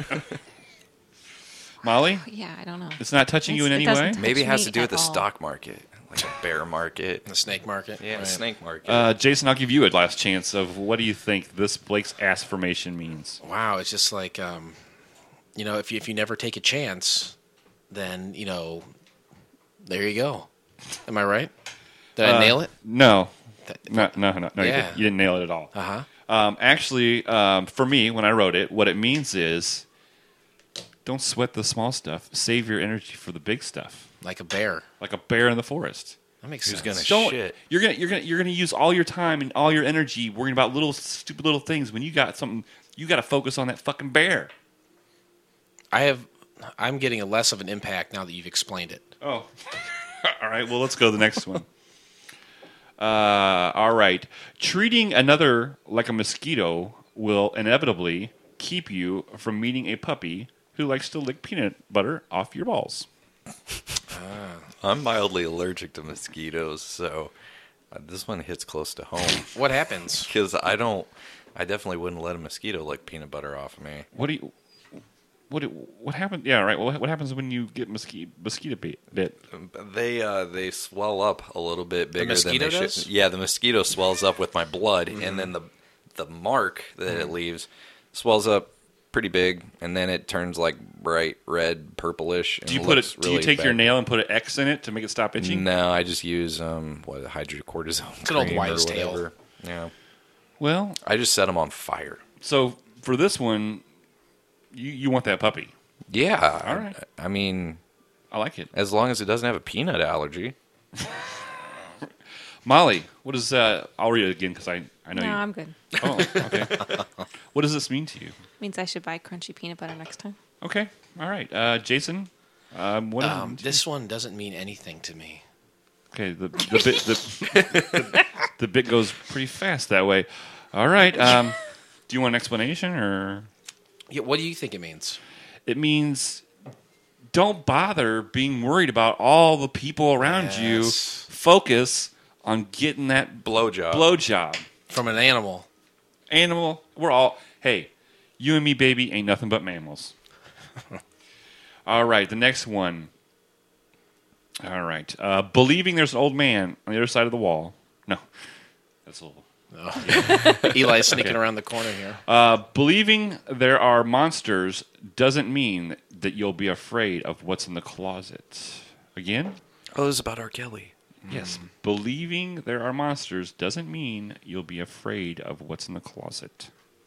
C: Molly,
D: Yeah, I don't know.
C: it's not touching you in
D: It's-
C: any
D: it doesn't
C: way.
D: touch
E: Maybe it has
D: me
E: to do with
D: at
E: the
D: all.
E: stock market, like a bear market.
B: The snake market.
E: Yeah, the
B: Right.
E: snake market.
C: Uh, Jason, I'll give you a last chance of what do you think this Blake's affirmation means?
B: Wow, it's just like, um, you know, if you, if you never take a chance, then you know, there you go. Am I right? Did I
C: Uh,
B: nail it?
C: No,
B: That-
C: no, no, no, no. You,
B: Yeah.
C: didn't, you didn't nail it at all.
B: Uh huh.
C: Um, actually, um, for me, when I wrote it, what it means is don't sweat the small stuff. Save your energy for the big stuff,
B: Like a bear.
C: like a bear in the forest.
B: That makes
E: Who's
B: sense.
E: gonna
C: Don't
E: shit?
C: you're gonna you're gonna you're gonna use all your time and all your energy worrying about little stupid little things when you got something you got to focus on that fucking bear.
B: I have. I'm getting a less of an impact now that you've explained it.
C: Oh, all right. Well, let's go to the next one. Uh, all right. Treating another like a mosquito will inevitably keep you from meeting a puppy who likes to lick peanut butter off your balls.
E: I'm mildly allergic to mosquitoes, so uh, this one hits close to home.
B: What happens?
E: Because I don't, I definitely wouldn't let a mosquito lick peanut butter off of me.
C: What do you? What do- what happened? Yeah, right. What what happens when you get mosquito mosquito bit? bit?
E: They uh, they swell up a little bit bigger
B: mosquito
E: than they
B: does?
E: should. Yeah, the mosquito swells up with my blood, and then the the mark that it leaves swells up pretty big, and then it turns like bright red, purplish. And
C: Do you put
E: looks
C: it? Do you
E: really
C: take your
E: bad.
C: nail and put an X in it to make it stop itching?
E: No, I just use um what hydrocortisone.
B: It's an old
E: cream or
B: wives' tale.
E: whatever. Yeah,
C: Well,
E: I just set them on fire.
C: so for this one, you you want that puppy?
E: Yeah,
C: All right.
E: I, I mean,
C: I like it.
E: as long as it doesn't have a peanut allergy.
C: Molly, what is? Uh, I'll read it again because I I know
D: No,
C: you.
D: I'm good.
C: Oh, okay. What does this mean to you?
D: Means I should buy crunchy peanut butter next time.
C: Okay, all right. Uh, Jason, um, what? does it
B: Um,
C: mean to you?
B: this one doesn't mean anything to me.
C: Okay, the the bit the, the, the bit goes pretty fast that way. All right. Um, do you want an explanation or?
B: Yeah, what do you think it means?
C: It means don't bother being worried about all the people around
B: Yes.
C: you. Focus on getting that
E: Blowjob.
C: blowjob.
B: From an animal.
C: Animal, we're all, hey, you and me, baby, ain't nothing but mammals. All right, the next one. All right. Uh, believing there's an old man on the other side of the wall. No, that's a little.
B: Eli's sneaking around the corner here.
C: Uh, believing there are monsters doesn't mean that you'll be afraid of what's in the closet. Again?
E: Oh, this is about R. Kelly.
C: Yes. Believing there are monsters doesn't mean you'll be afraid of what's in the closet.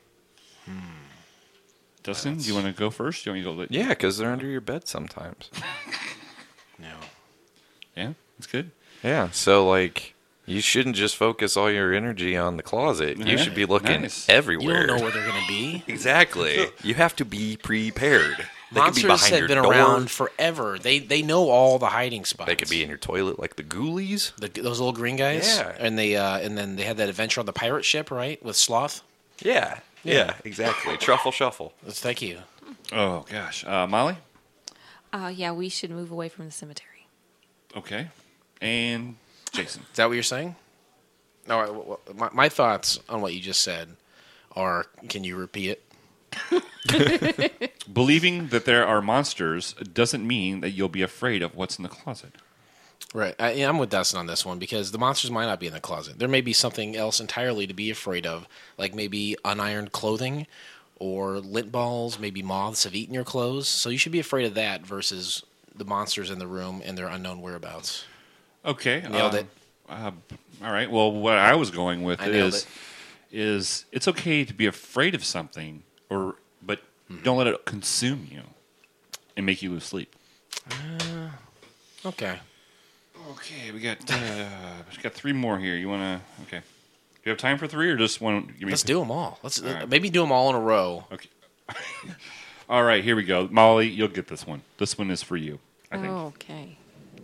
C: Dustin, do you want to go first? Do you want me to go?
E: Yeah, because they're under your bed sometimes.
B: No.
C: Yeah, that's good.
E: Yeah, so like you shouldn't just focus all your energy on the closet.
C: Yeah,
E: You should be looking
C: nice.
B: You
E: everywhere.
B: don't know where they're going to be.
E: Exactly. You have to be prepared. They could be
B: Monsters
E: behind
B: have
E: your
B: been
E: door.
B: around forever. They they know all the hiding spots.
E: They could be in your toilet like the ghoulies.
B: the, those little green guys.
E: Yeah.
B: And they uh, and then they had that adventure on the pirate ship, right, with Sloth.
E: Yeah. Yeah, exactly. Truffle shuffle.
B: Thank you.
C: Oh, gosh. Uh, Molly?
D: Uh, yeah, we should move away from the cemetery.
C: Okay. And Jason?
B: Is that what you're saying? All right. Well, my, my thoughts on what you just said are. Can you repeat it?
C: Believing that there are monsters doesn't mean that you'll be afraid of what's in the closet.
B: Right. I, yeah, I'm with Dustin on this one because the monsters might not be in the closet. There may be something else entirely to be afraid of, like maybe unironed clothing or lint balls. Maybe moths have eaten your clothes. So you should be afraid of that versus the monsters in the room and their unknown whereabouts.
C: Okay.
B: Nailed
C: uh,
B: it.
C: Uh, all right. Well, what I was going with
B: I nailed
C: is
B: it.
C: is it's okay to be afraid of something, or but
B: Mm-hmm.
C: don't let it consume you and make you lose sleep.
B: Okay.
C: Okay, we got uh, we got three more here. You want to? Okay. Do you have time for three, or just one? Give me
B: Let's do them all. Let's
C: All right.
B: maybe do them all in a row.
C: Okay. All right, here we go. Molly, you'll get this one. This one is for you, I think.
D: Okay.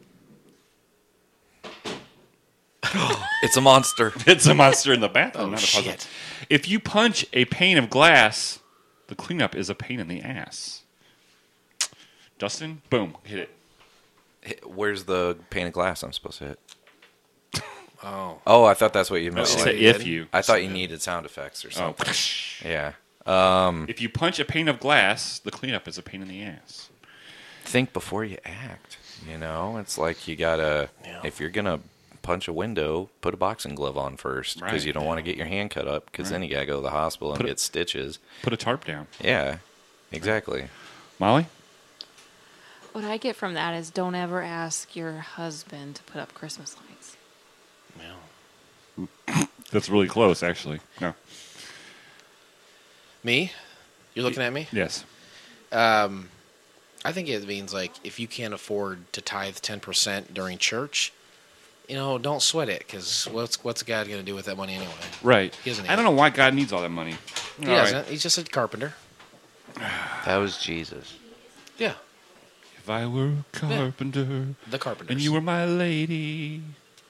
E: It's a monster.
C: It's a monster in the bathroom,
B: Oh,
C: not a puzzle.
B: shit.
C: If you punch a pane of glass, the cleanup is a pain in the ass. Dustin, boom, hit it.
E: Where's the pane of glass I'm supposed to hit?
B: Oh.
E: Oh, I thought that's what you
C: No,
E: meant.
C: it's
B: Oh,
E: Like,
C: a
B: you
C: if
B: did?
C: you.
E: I thought you needed sound effects or
C: Oh.
E: something. Yeah. Um,
C: If you punch a pane of glass, the cleanup is a pain in the ass.
E: think before you act. You know, it's like you gotta.
B: Yeah.
E: If you're gonna punch a window, put a boxing glove on first because
C: Right.
E: you don't want to get your hand cut up because then
C: Right.
E: you gotta go to the hospital and
C: Put a-
E: get stitches.
C: Put a tarp down.
E: Yeah, exactly.
C: Molly?
D: What I get from that is don't ever ask your husband to put up Christmas lights.
B: Well.
C: That's really close, actually. No.
B: Me? You're looking at me?
C: Yes.
B: Um, I think it means like if you can't afford to tithe ten percent during church, you know, don't sweat it because what's what's God going to do with that money anyway?
C: Right.
B: He doesn't
C: I don't know why God needs all that money.
B: He
C: All right.
B: doesn't. He's just a carpenter.
E: That was Jesus.
B: Yeah,
C: If I were a carpenter
B: the Carpenters.
C: and you were my lady.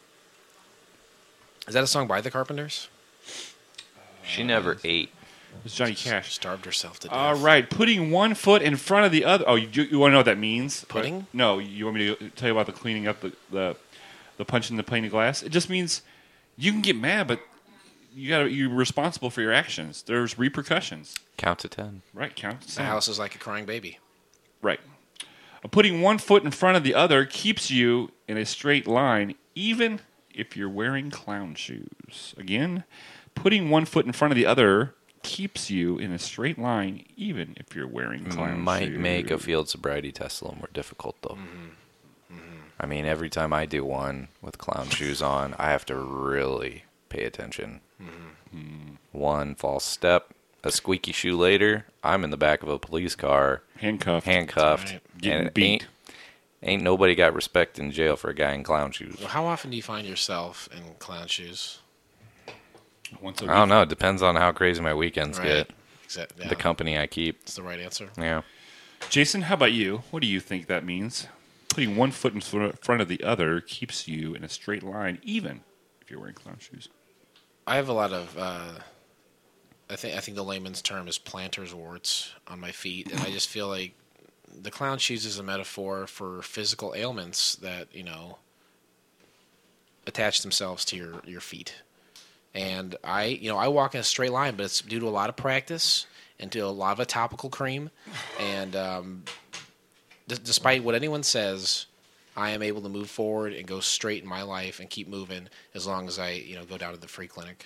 B: Is that a song by the Carpenters?
E: She never ate.
C: It's Johnny Cash.
B: Starved herself to death.
C: All right, putting one foot in front of the other. Oh, you, you want to know what that means?
B: Pudding?
C: No, you want me to tell you about the cleaning up the the, the punching the pane of glass? It just means you can get mad, but you got you're responsible for your actions. There's repercussions.
E: Count to ten.
C: Right, count.
B: The house is like a crying baby.
C: Right. Uh, Putting one foot in front of the other keeps you in a straight line, even if you're wearing clown shoes. Again, putting one foot in front of the other keeps you in a straight line, even if you're wearing clown
E: Might
C: shoes.
E: make a field sobriety test a little more difficult, though. I mean, every time I do one with clown shoes on, I have to really pay attention. One false step, a squeaky shoe later, I'm in the back of a police car,
C: handcuffed,
E: handcuffed,
B: Right.
C: getting
E: and
C: beat.
E: ain't, ain't nobody got respect in jail for a guy in clown shoes.
B: Well, how often do you find yourself in clown shoes?
C: Once a
E: I don't
C: week.
E: know. It depends on how crazy my weekends get.
B: Exactly.
E: The company I keep.
B: That's the right answer.
E: Yeah.
C: Jason, how about you? What do you think that means? Putting one foot in fr- front of the other keeps you in a straight line, even if you're wearing clown shoes.
B: I have a lot of. Uh, I think I think the layman's term is planter's warts on my feet, and I just feel like the clown shoes is a metaphor for physical ailments that, you know, attach themselves to your, your feet. And I, you know, I walk in a straight line, but it's due to a lot of practice and to a lot of a topical cream. And um, d- despite what anyone says, I am able to move forward and go straight in my life and keep moving as long as I, you know, go down to the free clinic.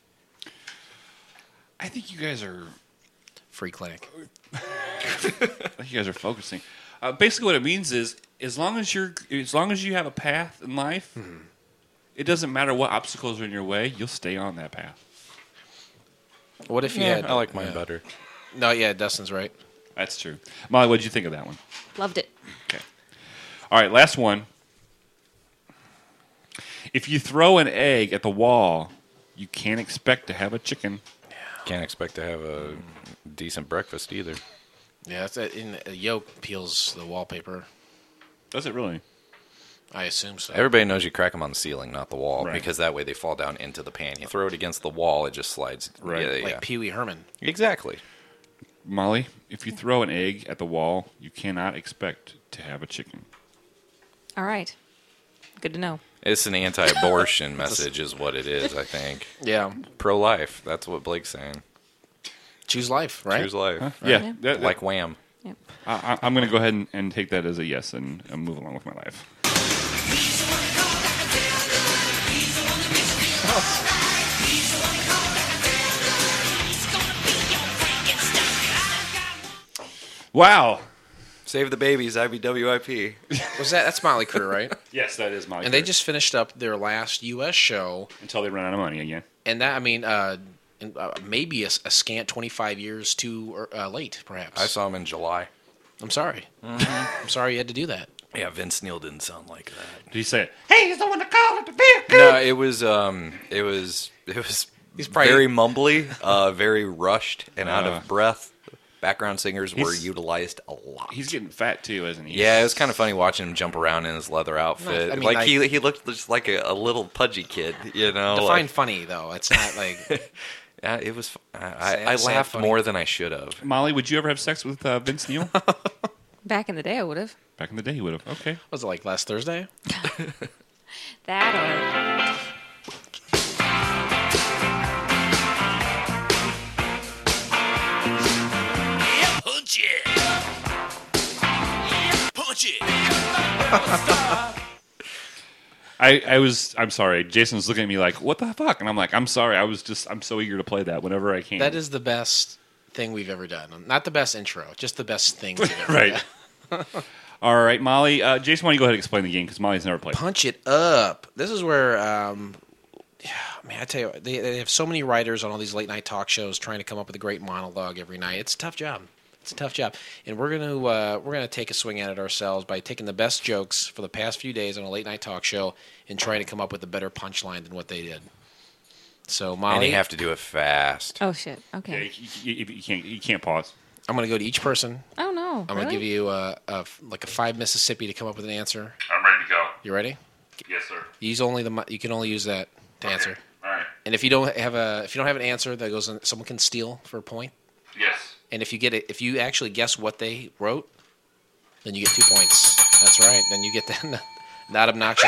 C: I think you guys are.
B: Free clinic.
C: I think you guys are focusing. Uh, basically, what it means is, as long as you're, as long as you have a path in life, mm-hmm. it doesn't matter what obstacles are in your way. You'll stay on that path.
B: What if you
E: yeah,
B: had?
E: I like mine
B: yeah.
E: better.
B: No, yeah, Dustin's right.
C: That's true. Molly, what did you think of that one?
D: Loved it.
C: Okay. All right, last one. If you throw an egg at the wall, you can't expect to have a chicken.
E: Can't expect to have a decent breakfast either.
B: Yeah, that's a, in a yolk peels the wallpaper.
C: Does it really?
B: I assume so.
E: Everybody knows you crack them on the ceiling, not the wall,
C: Right.
E: because that way they fall down into the pan. You throw it against the wall, it just slides.
C: Right.
E: Yeah,
B: Like
E: yeah.
B: Pee Wee Herman.
E: Exactly.
C: Molly, if you throw an egg at the wall, you cannot expect to have a chicken.
D: All right. Good to know.
E: It's an anti-abortion message is what it is, I think.
B: Yeah.
E: Pro-life. That's what Blake's saying.
B: Choose life, right?
E: Choose life.
C: Huh?
D: Right.
C: Yeah.
D: Yeah.
C: that-
E: Like Wham.
D: Yep.
C: I, I, I'm going to go ahead and, and take that as a yes and, and move along with my life. Wow.
E: Save the babies, I B W I P.
B: Was that that's Motley Crue, right?
C: Yes, that is my.
B: And they just finished up their last U S show,
C: until they run out of money again.
B: and that I mean, uh, in, uh, maybe a, a scant twenty-five years too uh, late, perhaps.
E: I saw him in July.
B: I'm sorry. I'm sorry you had to do that.
E: Yeah, Vince Neil didn't sound like that.
C: Did he say it?
G: Hey, he's the one to call it the vehicle.
E: No, it was um, it was it was
B: He's probably-
E: very mumbly, uh, very rushed and out
C: Uh.
E: of breath. Background singers were
C: He's-
E: utilized a lot.
C: He's getting fat too, isn't he?
E: Yeah, it was kind of funny watching him jump around in his leather outfit.
B: I mean,
E: like
B: like-
E: he he looked just like a, a little pudgy kid, you know.
B: Define
E: like-
B: funny though. It's not like
E: yeah, it was. I,
B: Sad-
E: I, I
B: sad
E: laughed
B: funny.
E: more than I should have.
C: Molly, would you ever have sex with uh, Vince Neil?
D: Back in the day, I would have.
C: Back in the day, you would have. Okay.
B: was it like last Thursday?
D: That
F: Yeah, punch it. Yeah, punch it.
C: I, I was. I'm sorry. Jason's looking at me like, "What the fuck?" And I'm like, "I'm sorry. I was just. I'm so eager to play that whenever I can."
B: That is the best thing we've ever done. Not the best intro, just the best thing we've ever
C: right.
B: done.
C: All right, Molly. Uh, Jason, why don't you go ahead and explain the game because Molly's never played.
B: Punch it up. This is where, um, yeah, man, I tell you, they, they have so many writers on all these late night talk shows trying to come up with a great monologue every night. It's a tough job. It's a tough job, and we're gonna uh, we're gonna take a swing at it ourselves by taking the best jokes for the past few days on a late night talk show and trying to come up with a better punchline than what they did. So, Molly,
E: And you have to do it fast.
D: Oh shit.
C: Yeah,
D: Okay.
C: you, you, you can't. You can't pause.
B: I'm gonna go to each person.
D: Oh no.
B: I'm
D: really?
B: gonna give you a, a like a five Mississippi to come up with an answer.
C: I'm ready to go.
B: You ready?
C: Yes, sir.
B: Use only the mi- you can only use that to answer.
C: All right.
B: And if you don't have a if you don't have an answer that goes in, someone can steal for a point.
C: Yes.
B: And if you get it, if you actually guess what they wrote, then you get two points. That's right. Then you get the not obnoxious.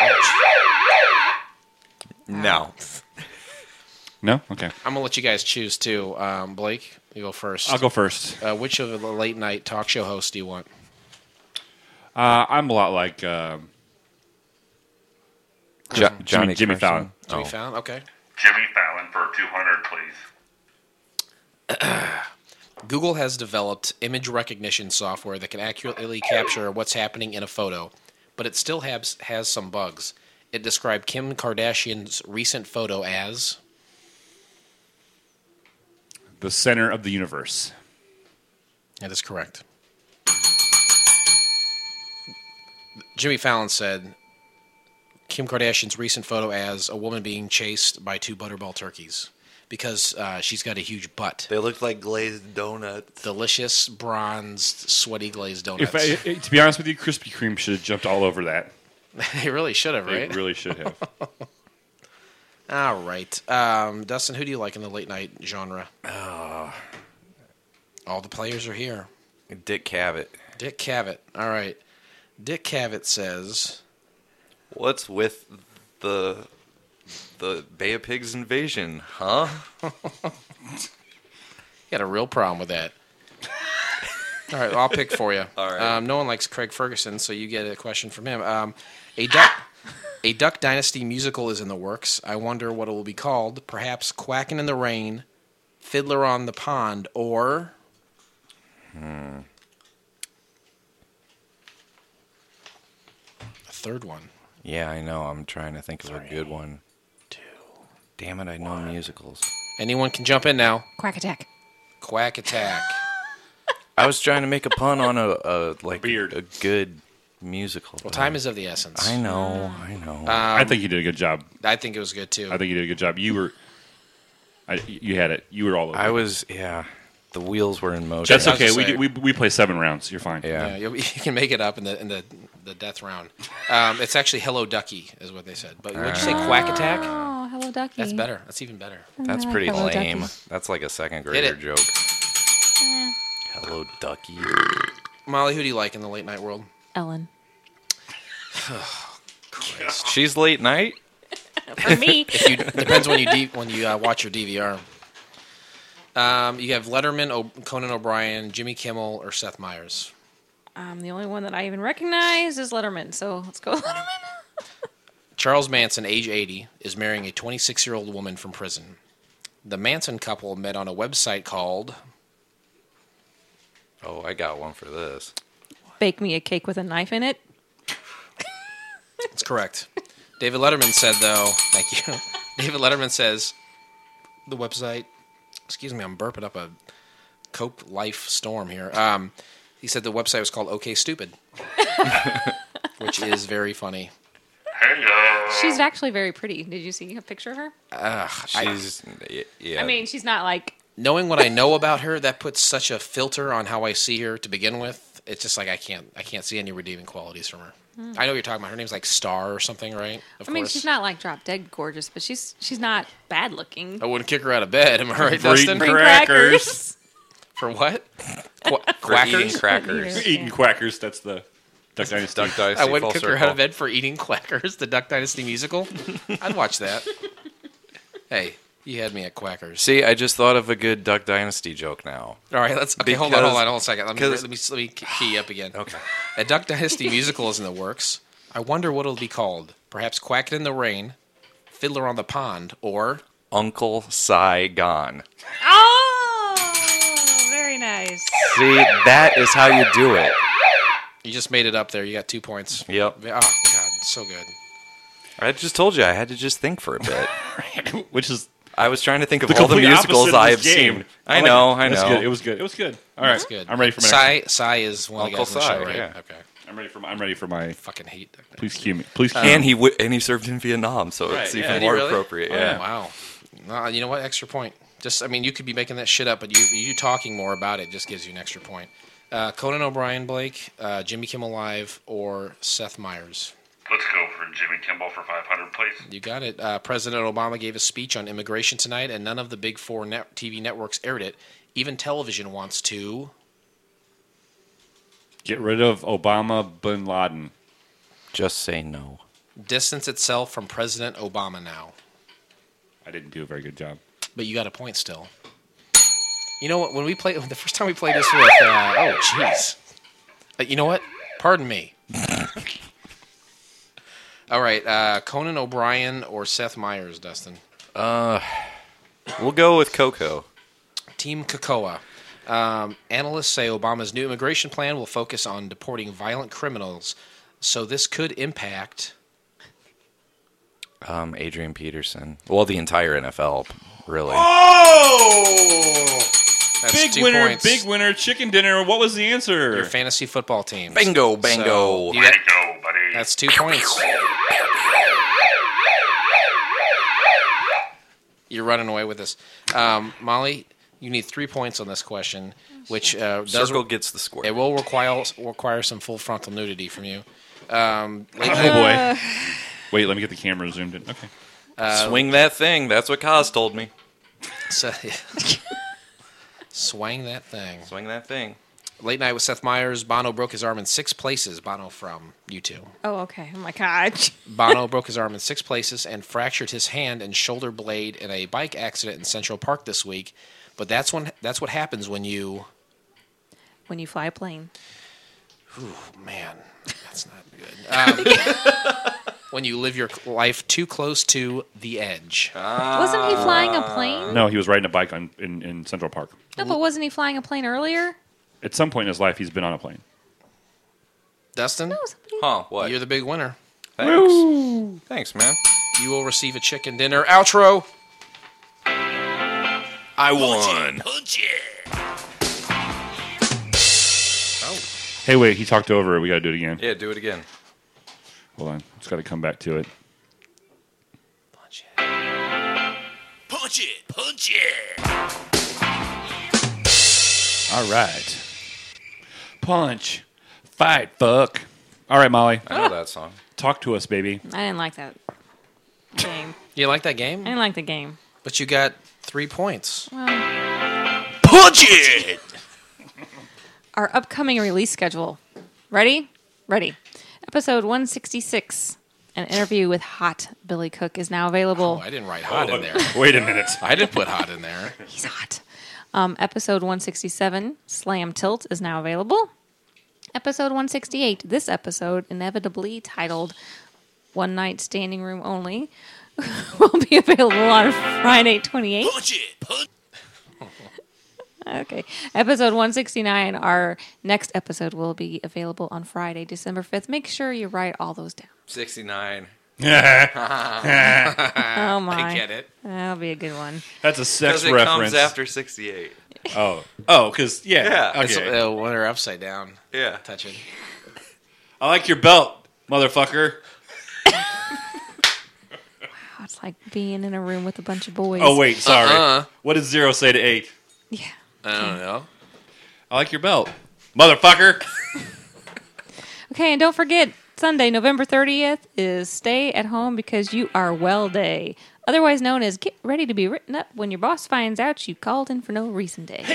E: No.
C: No. Okay.
B: I'm gonna let you guys choose too. Um, Blake, you go first.
C: I'll go first.
B: Uh, which of the late night talk show hosts do you want?
C: Uh, I'm a lot like um,
E: Jo- Johnny
C: Jimmy
E: Carson.
C: Fallon.
B: Jimmy
E: Oh.
B: Fallon. Okay.
C: Jimmy Fallon for two hundred, please.
B: Google has developed image recognition software that can accurately capture what's happening in a photo, but it still has has some bugs. It described Kim Kardashian's recent photo as
C: The center of the universe.
B: that is correct. Jimmy Fallon said Kim Kardashian's recent photo as a woman being chased by two Butterball turkeys because uh, she's got a huge butt.
E: They looked like glazed donuts.
B: Delicious, bronzed, sweaty glazed donuts.
C: If I, I- to be honest with you, Krispy Kreme should have jumped all over that.
B: They really should have,
C: They
B: right?
C: really should have.
B: All right. Um, Dustin, who do you like in the late night genre? All the players are here.
E: Dick Cavett.
B: Dick Cavett. All right. Dick Cavett says,
E: What's with the the Bay of Pigs invasion, huh?
B: you got a real problem with that. All right, well, I'll pick for you.
E: All right.
B: Um, no one likes Craig Ferguson, so you get a question from him. Um, a Duck, a Duck Dynasty musical is in the works. I wonder what it will be called. Perhaps Quackin' in the Rain, Fiddler on the Pond, or
E: Hmm.
B: a third one.
E: Yeah, I know. I'm trying to think of a good one.
B: Two.
E: Damn it, I know musicals.
B: Anyone can jump in now.
D: Quack attack.
B: Quack Attack.
E: I was trying to make a pun on a, a like
C: Beard.
E: a good musical.
B: Well, time is of the essence.
E: I know, I know.
B: Um,
C: I think you did a good job.
B: I think it was good too.
C: I think you did a good job. You were, I, you had it. You were all over.
E: I
C: it.
E: was, yeah. The wheels were in motion.
C: That's
B: I was
C: okay.
B: just
C: We,
B: saying.
C: we we play seven rounds. You're fine.
E: Yeah.
B: Yeah, you, you can make it up in the in the, the death round. Um, it's actually Hello Ducky is what they said. But would you say Quack Attack?
D: Oh, hello, Ducky.
B: That's better. That's even better.
E: That's
D: I
E: pretty
D: like Hello
E: lame.
D: Ducky.
E: That's like a second
B: Hit
E: grader
B: it.
E: joke. Hello, Ducky.
B: Molly, who do you like in the late night world?
D: Ellen.
E: She's late night?
D: For me.
B: If you, depends when you D, when you uh, watch your D V R. Um, you have Letterman, o- Conan O'Brien, Jimmy Kimmel, or Seth Meyers.
D: Um, the only one that I even recognize is Letterman, so let's go Letterman.
B: Charles Manson, age eighty, is marrying a twenty-six-year-old woman from prison. The Manson couple met on a website called...
E: Oh, I got one for this.
D: Bake me a cake with a knife in it.
B: That's correct. David Letterman said, though... Thank you. David Letterman says, the website... Excuse me, I'm burping up a Coke Life storm here. Um, he said the website was called OK Stupid, which is very funny.
D: She's actually very pretty. Did you see a picture of her?
B: Ugh, I,
E: She's, y- yeah.
D: I mean, she's not like...
B: knowing what I know about her, that puts such a filter on how I see her to begin with. It's just like I can't, I can't see any redeeming qualities from her. I know what you're talking about. Her name's like Star or something, right? Of
D: I mean,
B: course.
D: she's not like drop dead gorgeous, but she's she's not bad looking.
B: I wouldn't kick her out of bed. Am I right,
C: For
B: Dustin?
C: eating
D: Bring
C: crackers.
B: For what? Qu-
E: For eating
B: quackers?
E: crackers.
C: Eating quackers. That's the Duck Dynasty.
E: Duck Dynasty
B: I wouldn't
E: full
B: kick
E: circle.
B: her out of bed for eating quackers. The Duck Dynasty musical. I'd watch that. Hey, you had me at quackers.
E: See, I just thought of a good Duck Dynasty joke now.
B: All right, let's. Okay, hold on,
E: Because-
B: hold on, hold on a second. Let me
E: because-
B: let me let me key up again.
E: Okay.
B: A Duck Dynasty musical is in the works. I wonder what it'll be called. Perhaps Quack It in the Rain, Fiddler on the Pond, or
E: Uncle Saigon.
D: Oh, very nice.
E: See, that is how you do it.
B: you just made it up there. You got two points.
E: Yep.
B: Oh God, so good.
E: I just told you I had to just think for a bit.
C: Which is
E: I was trying to think of
C: the
E: all the
C: complete
E: musicals
C: opposite of
E: I
C: this
E: have
C: game.
E: seen. I
C: like
E: know,
C: it.
E: I
C: That's
E: know.
C: good. It was good. It was good. All right,
B: That's good.
C: I'm ready for my next.
B: Psy, Psy is one
E: Uncle
B: of the guys on the
E: Psy,
B: show, right?
E: yeah.
B: Okay.
C: I'm ready for my. I'm ready for my.
B: Fucking hate Duck Dynasty.
C: Please cue me. Please cue
E: And
C: me.
E: he w- and he served in Vietnam, so
C: Right,
E: it's
C: yeah.
E: even
C: Did
B: he
E: more
B: really?
E: appropriate.
B: Oh,
E: Yeah.
B: wow. No, you know what? Extra point. Just, I mean, you could be making that shit up, but you you talking more about it just gives you an extra point. Uh, Conan O'Brien, Blake, uh, Jimmy Kimmel Live, or Seth Meyers.
H: Let's go for Jimmy Kimball for five hundred, please.
B: You got it. Uh, President Obama gave a speech on immigration tonight, and none of the big four net T V networks aired it. Even television wants to.
C: Get rid of Obama bin Laden.
E: Just say no.
B: Distance itself from President Obama now.
C: I didn't do a very good job.
B: But you got a point still. You know what? When we played, the first time we played this with, uh, oh, jeez. Uh, you know what? Pardon me. All right, uh, Conan O'Brien or Seth Meyers, Dustin?
E: Uh, we'll go with Coco.
B: Team Cocoa. Um, analysts say Obama's new immigration plan will focus on deporting violent criminals, so this could impact.
E: Um, Adrian Peterson. Well, the entire N F L, really.
C: Oh!
B: That's
C: Big
B: two
C: winner,
B: points.
C: big winner, chicken dinner. What was the answer?
B: Your fantasy football team.
E: Bingo, bango.
B: So, you
H: Way
B: got-
H: to go, buddy.
B: that's two points. You're running away with this. Um, Molly, you need three points on this question, which uh, does
E: Circle gets the square.
B: it will require require some full frontal nudity from you. Um,
C: Oh boy! Wait, let me get the camera zoomed in. Okay.
E: Swing that thing. That's what Kaz told me.
B: so, swang that thing.
E: Swing that thing.
B: Late Night with Seth Meyers. Bono broke his arm in six places. Bono from U two.
D: Oh, okay. Oh my God.
B: Bono broke his arm in six places and fractured his hand and shoulder blade in a bike accident in Central Park this week. But that's when that's what happens when you.
D: When you fly a plane.
B: Ooh, man, that's not good. Um, when you live your life too close to the edge.
D: Wasn't he flying a plane?
C: No, he was riding a bike on in, in Central Park.
D: No, but wasn't he flying a plane earlier?
C: At some point in his life, he's been on a plane.
B: Dustin,
D: No, somebody.
E: Huh? What?
B: you're the big winner.
E: Thanks. Thanks, man.
B: You will receive a chicken dinner outro.
E: I won.
C: Hey, wait, he talked over it. We got to do it again.
E: Yeah, do it again.
C: Hold on. Just got to come back to it.
B: Punch it.
F: Punch it, punch it.
C: All right. Punch. Fight. Fuck. All right, Molly.
E: I know that song.
C: Talk to us, baby.
D: I didn't like that game.
B: You like that
D: I
B: game?
D: didn't like the game.
B: But you got three points.
D: Well,
F: Punch it.
D: our upcoming release schedule. Ready? Ready. Episode one sixty-six, an interview with Hot Billy Cook, is now
B: Oh,
D: available.
B: I didn't write hot in there.
C: Wait a minute.
B: I didn't put hot in there.
D: He's hot. Um, episode one sixty-seven, Slam Tilt, is now available. Episode one sixty-eight, this episode, inevitably titled One Night Standing Room Only, will be available on Friday twenty-eighth.
F: Punch it, punch.
D: Okay. Episode one sixty-nine, our next episode, will be available on Friday, December fifth. Make sure you write all those down.
E: sixty-nine.
D: Oh, my.
B: I get it.
D: That'll be a good one.
C: That's a sex
E: Because it
C: reference.
E: comes after sixty-eight.
C: Oh. Oh, because, yeah.
E: Yeah.
B: It's
C: Okay.
B: uh, when they're upside down.
E: Yeah.
B: Touch it.
C: I like your belt, motherfucker.
D: Oh, it's like being in a room with a bunch of boys.
C: Oh, wait. Sorry.
B: Uh-uh.
C: What did zero say to eight?
D: Yeah.
B: I don't know.
C: I like your belt, motherfucker.
D: Okay, and don't forget, Sunday, November thirtieth is Stay at Home Because You Are Well Day, otherwise known as Get Ready to Be Written Up When Your Boss Finds Out You Called In For No Reason Day.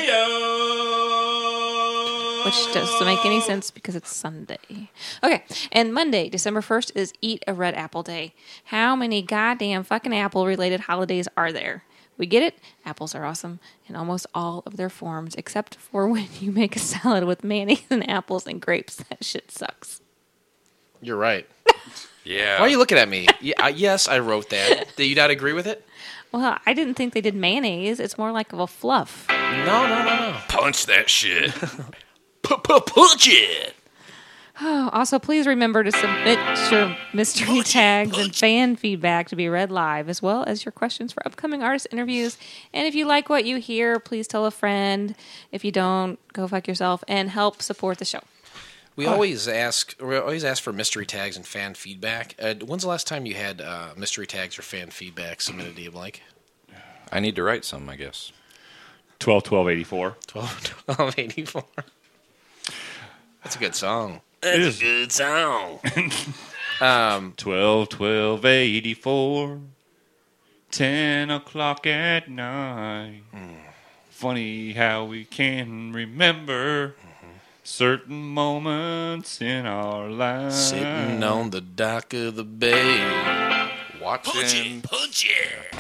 D: Which doesn't make any sense because it's Sunday. Okay, and Monday, December first, is Eat a Red Apple Day. How many goddamn fucking apple-related holidays are there? We get it. Apples are awesome in almost all of their forms, except for when you make a salad with mayonnaise and apples and grapes. That shit sucks.
B: You're right.
E: Yeah.
B: Why are you looking at me? Yeah, I- yes, I wrote that. Did you not agree with it?
D: Well, I didn't think they did mayonnaise. It's more like of a fluff.
B: No, no, no, no.
F: Punch that shit. Punch it.
D: Oh, also, please remember to submit your mystery tags and fan feedback to be read live, as well as your questions for upcoming artist interviews. And if you like what you hear, please tell a friend. If you don't, go fuck yourself and help support the show.
B: We always ask. We always ask for mystery tags and fan feedback. Uh, when's the last time you had uh, mystery tags or fan feedback submitted to you, Blake?
E: I need to write some, I guess.
C: twelve twelve eighty-four.
B: twelve twelve eighty-four. That's a good song.
C: It is.
F: Good song.
B: Um,
C: twelve twelve eighty-four. ten o'clock at night. Funny how we can remember certain moments in our lives.
B: sitting on the dock of the bay.
F: Punch
E: Watching.
F: it, punch it.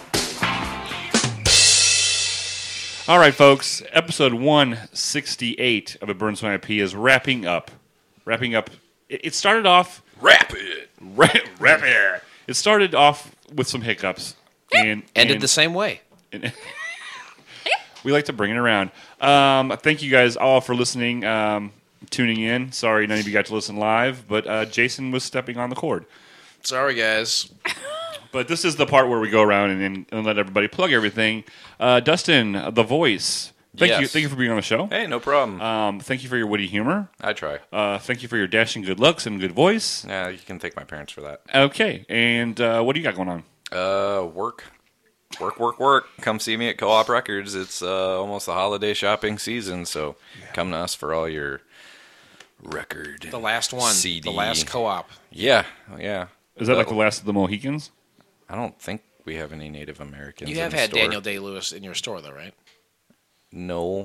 C: All right, folks. Episode one sixty-eight of A Burns My I P is wrapping up. Wrapping up. It, it started off.
F: Rap it.
C: Rap, rap it. It started off with some hiccups. And
B: Ended
C: and-
B: the same way.
C: and- we like to bring it around. Um, thank you guys all for listening, um, tuning in. Sorry none of you got to listen live, but uh, Jason was stepping on the cord.
B: Sorry, guys.
C: But this is the part where we go around and, and, and let everybody plug everything. Uh, Dustin, the voice. Thank
E: Yes.
C: you, thank you for being on the show.
E: Hey, no problem.
C: Um, thank you for your witty humor.
E: I try.
C: Uh, thank you for your dashing good looks and good voice.
E: Yeah, you can thank my parents for that.
C: Okay, and uh, what do you got going on?
E: Uh, work. Work, work, work. Come see me at Co-op Records. It's uh, almost the holiday shopping season, so come to us for all your record.
B: The last one.
E: C D.
B: The last co-op.
E: Yeah, yeah.
C: Is that
E: Uh,
C: like the last of the Mohicans?
E: I don't think we have any Native Americans.
B: You
E: in
B: have
E: the
B: had
E: store.
B: Daniel Day-Lewis in your store, though, right?
E: No.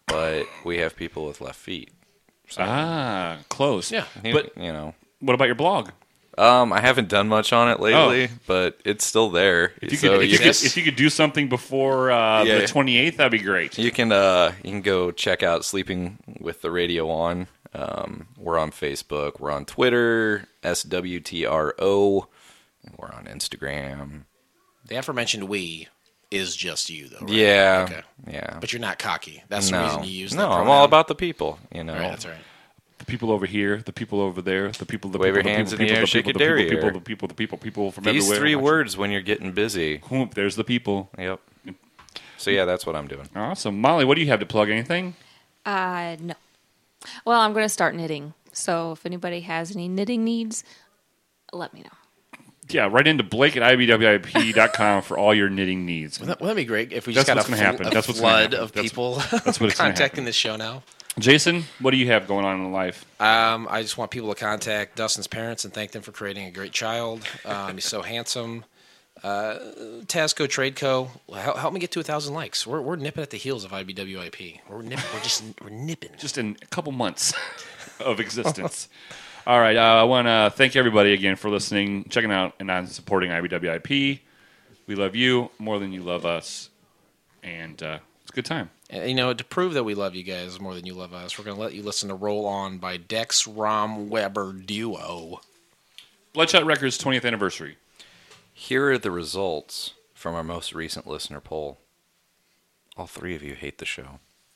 E: but we have people with left feet. So,
C: Ah, close.
B: Yeah.
E: you,
C: But
E: you know,
C: what about your blog?
E: um, I haven't done much on it lately,
C: Oh.
E: but it's still there.
C: If you,
E: so
C: could, if,
E: you,
C: you could,
B: Yes.
C: if you could do something before uh,
E: Yeah.
C: the twenty-eighth, that'd be great.
E: you can uh, you can go check out Sleeping with the Radio On. Um, we're on Facebook. We're on Twitter. S W T R O. We're on Instagram.
B: The aforementioned we is just you, though, right?
E: Yeah,
B: Okay.
E: yeah.
B: But you're not cocky. That's
E: no,
B: the reason you use
E: no.
B: that
E: I'm
B: pronoun.
E: all about the people. You know,
B: All right, that's all right.
C: The people over here, the people over there, the people, the
E: Wave
C: people,
E: your
C: the
E: hands
C: people,
E: in the
C: people,
E: air,
C: the
E: shake
C: people,
E: your
C: the people,
E: derriere.
C: people, the people, the people, people from
E: these
C: everywhere.
E: three
C: Watch
E: words when you're getting busy.
C: it. Whoop, there's the people.
E: Yep. So yeah, that's what I'm doing.
C: Awesome. Molly, what do you have to plug? Anything?
D: Uh, no. Well, I'm going to start knitting. So if anybody has any knitting needs, let me know.
C: Yeah, right into Blake at I B W I P dot com for all your knitting needs.
B: Wouldn't that, wouldn't that be great if we
C: That's
B: just got
C: what's
B: a,
C: gonna
B: fl-
C: happen.
B: a
C: That's what's gonna
B: flood
C: happen.
B: of
C: That's-
B: people
C: that's what it's gonna
B: contacting
C: happen.
B: this show now?
C: Jason, what do you have going on in life?
B: Um, I just want people to contact Dustin's parents and thank them for creating a great child. Um, he's so handsome. Uh, Tasco Trade Co. Help, help me get to a thousand likes. We're we're nipping at the heels of I B W I P. We're nipping. We're just we're nipping.
C: Just in a couple months of existence. All right. Uh, I want to thank everybody again for listening, checking out, and on supporting I B W I P. We love you more than you love us, and uh, it's a good time.
B: And, you know, to prove that we love you guys more than you love us, we're going to let you listen to Roll On by Dex Rom Weber Duo.
C: Bloodshot Records twentieth anniversary.
E: Here are the results from our most recent listener poll. All three of you hate the show.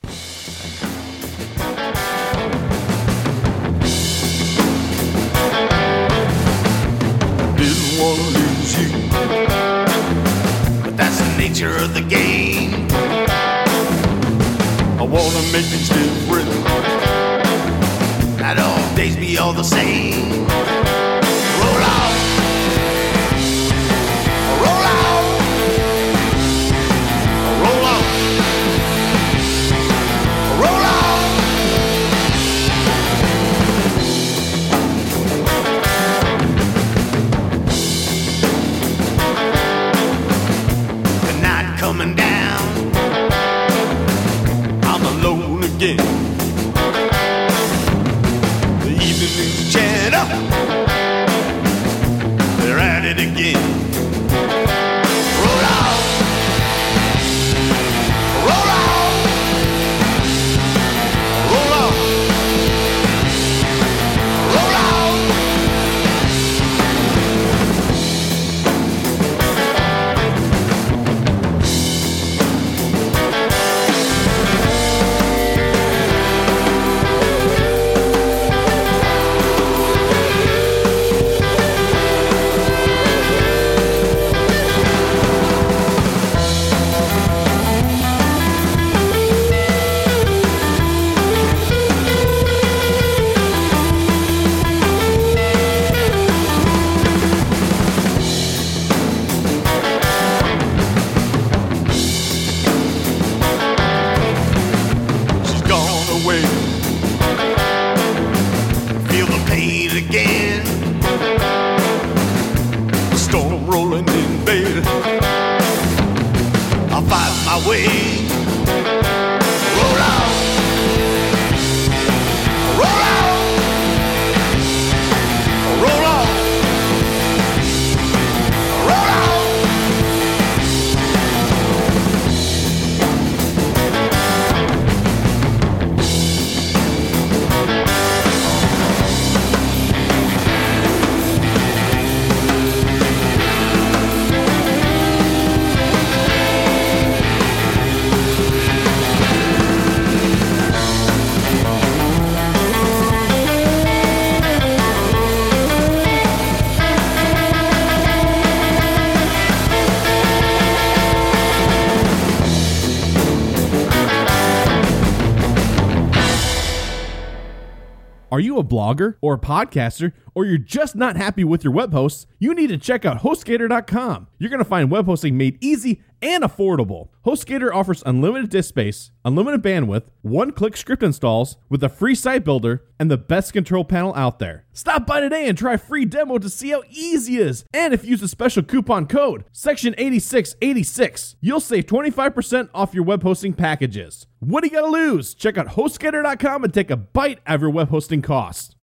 F: Didn't want to lose you, but that's the nature of the game. I want to make things different, not all days be all the same. Roll out, roll out, roll out, roll out. The night coming down, I'm alone again. The evening's chat up, they're at it again. Roll out, roll out, roll out, roll out. She's gone away. Feel the pain again. The storm rolling in bed. I'll fight my way. Roll out. Roll out. Roll out. Roll out.
I: Are you a blogger or a podcaster, or you're just not happy with your web hosts? You need to check out HostGator dot com. You're you're going to find web hosting made easy and affordable. HostGator offers unlimited disk space, unlimited bandwidth, one-click script installs with a free site builder, and the best control panel out there. Stop by today and try a free demo to see how easy it is. And if you use a special coupon code, section eighty-six eighty-six, you'll save twenty-five percent off your web hosting packages. What do you got to lose? Check out HostGator dot com and take a bite out of your web hosting costs.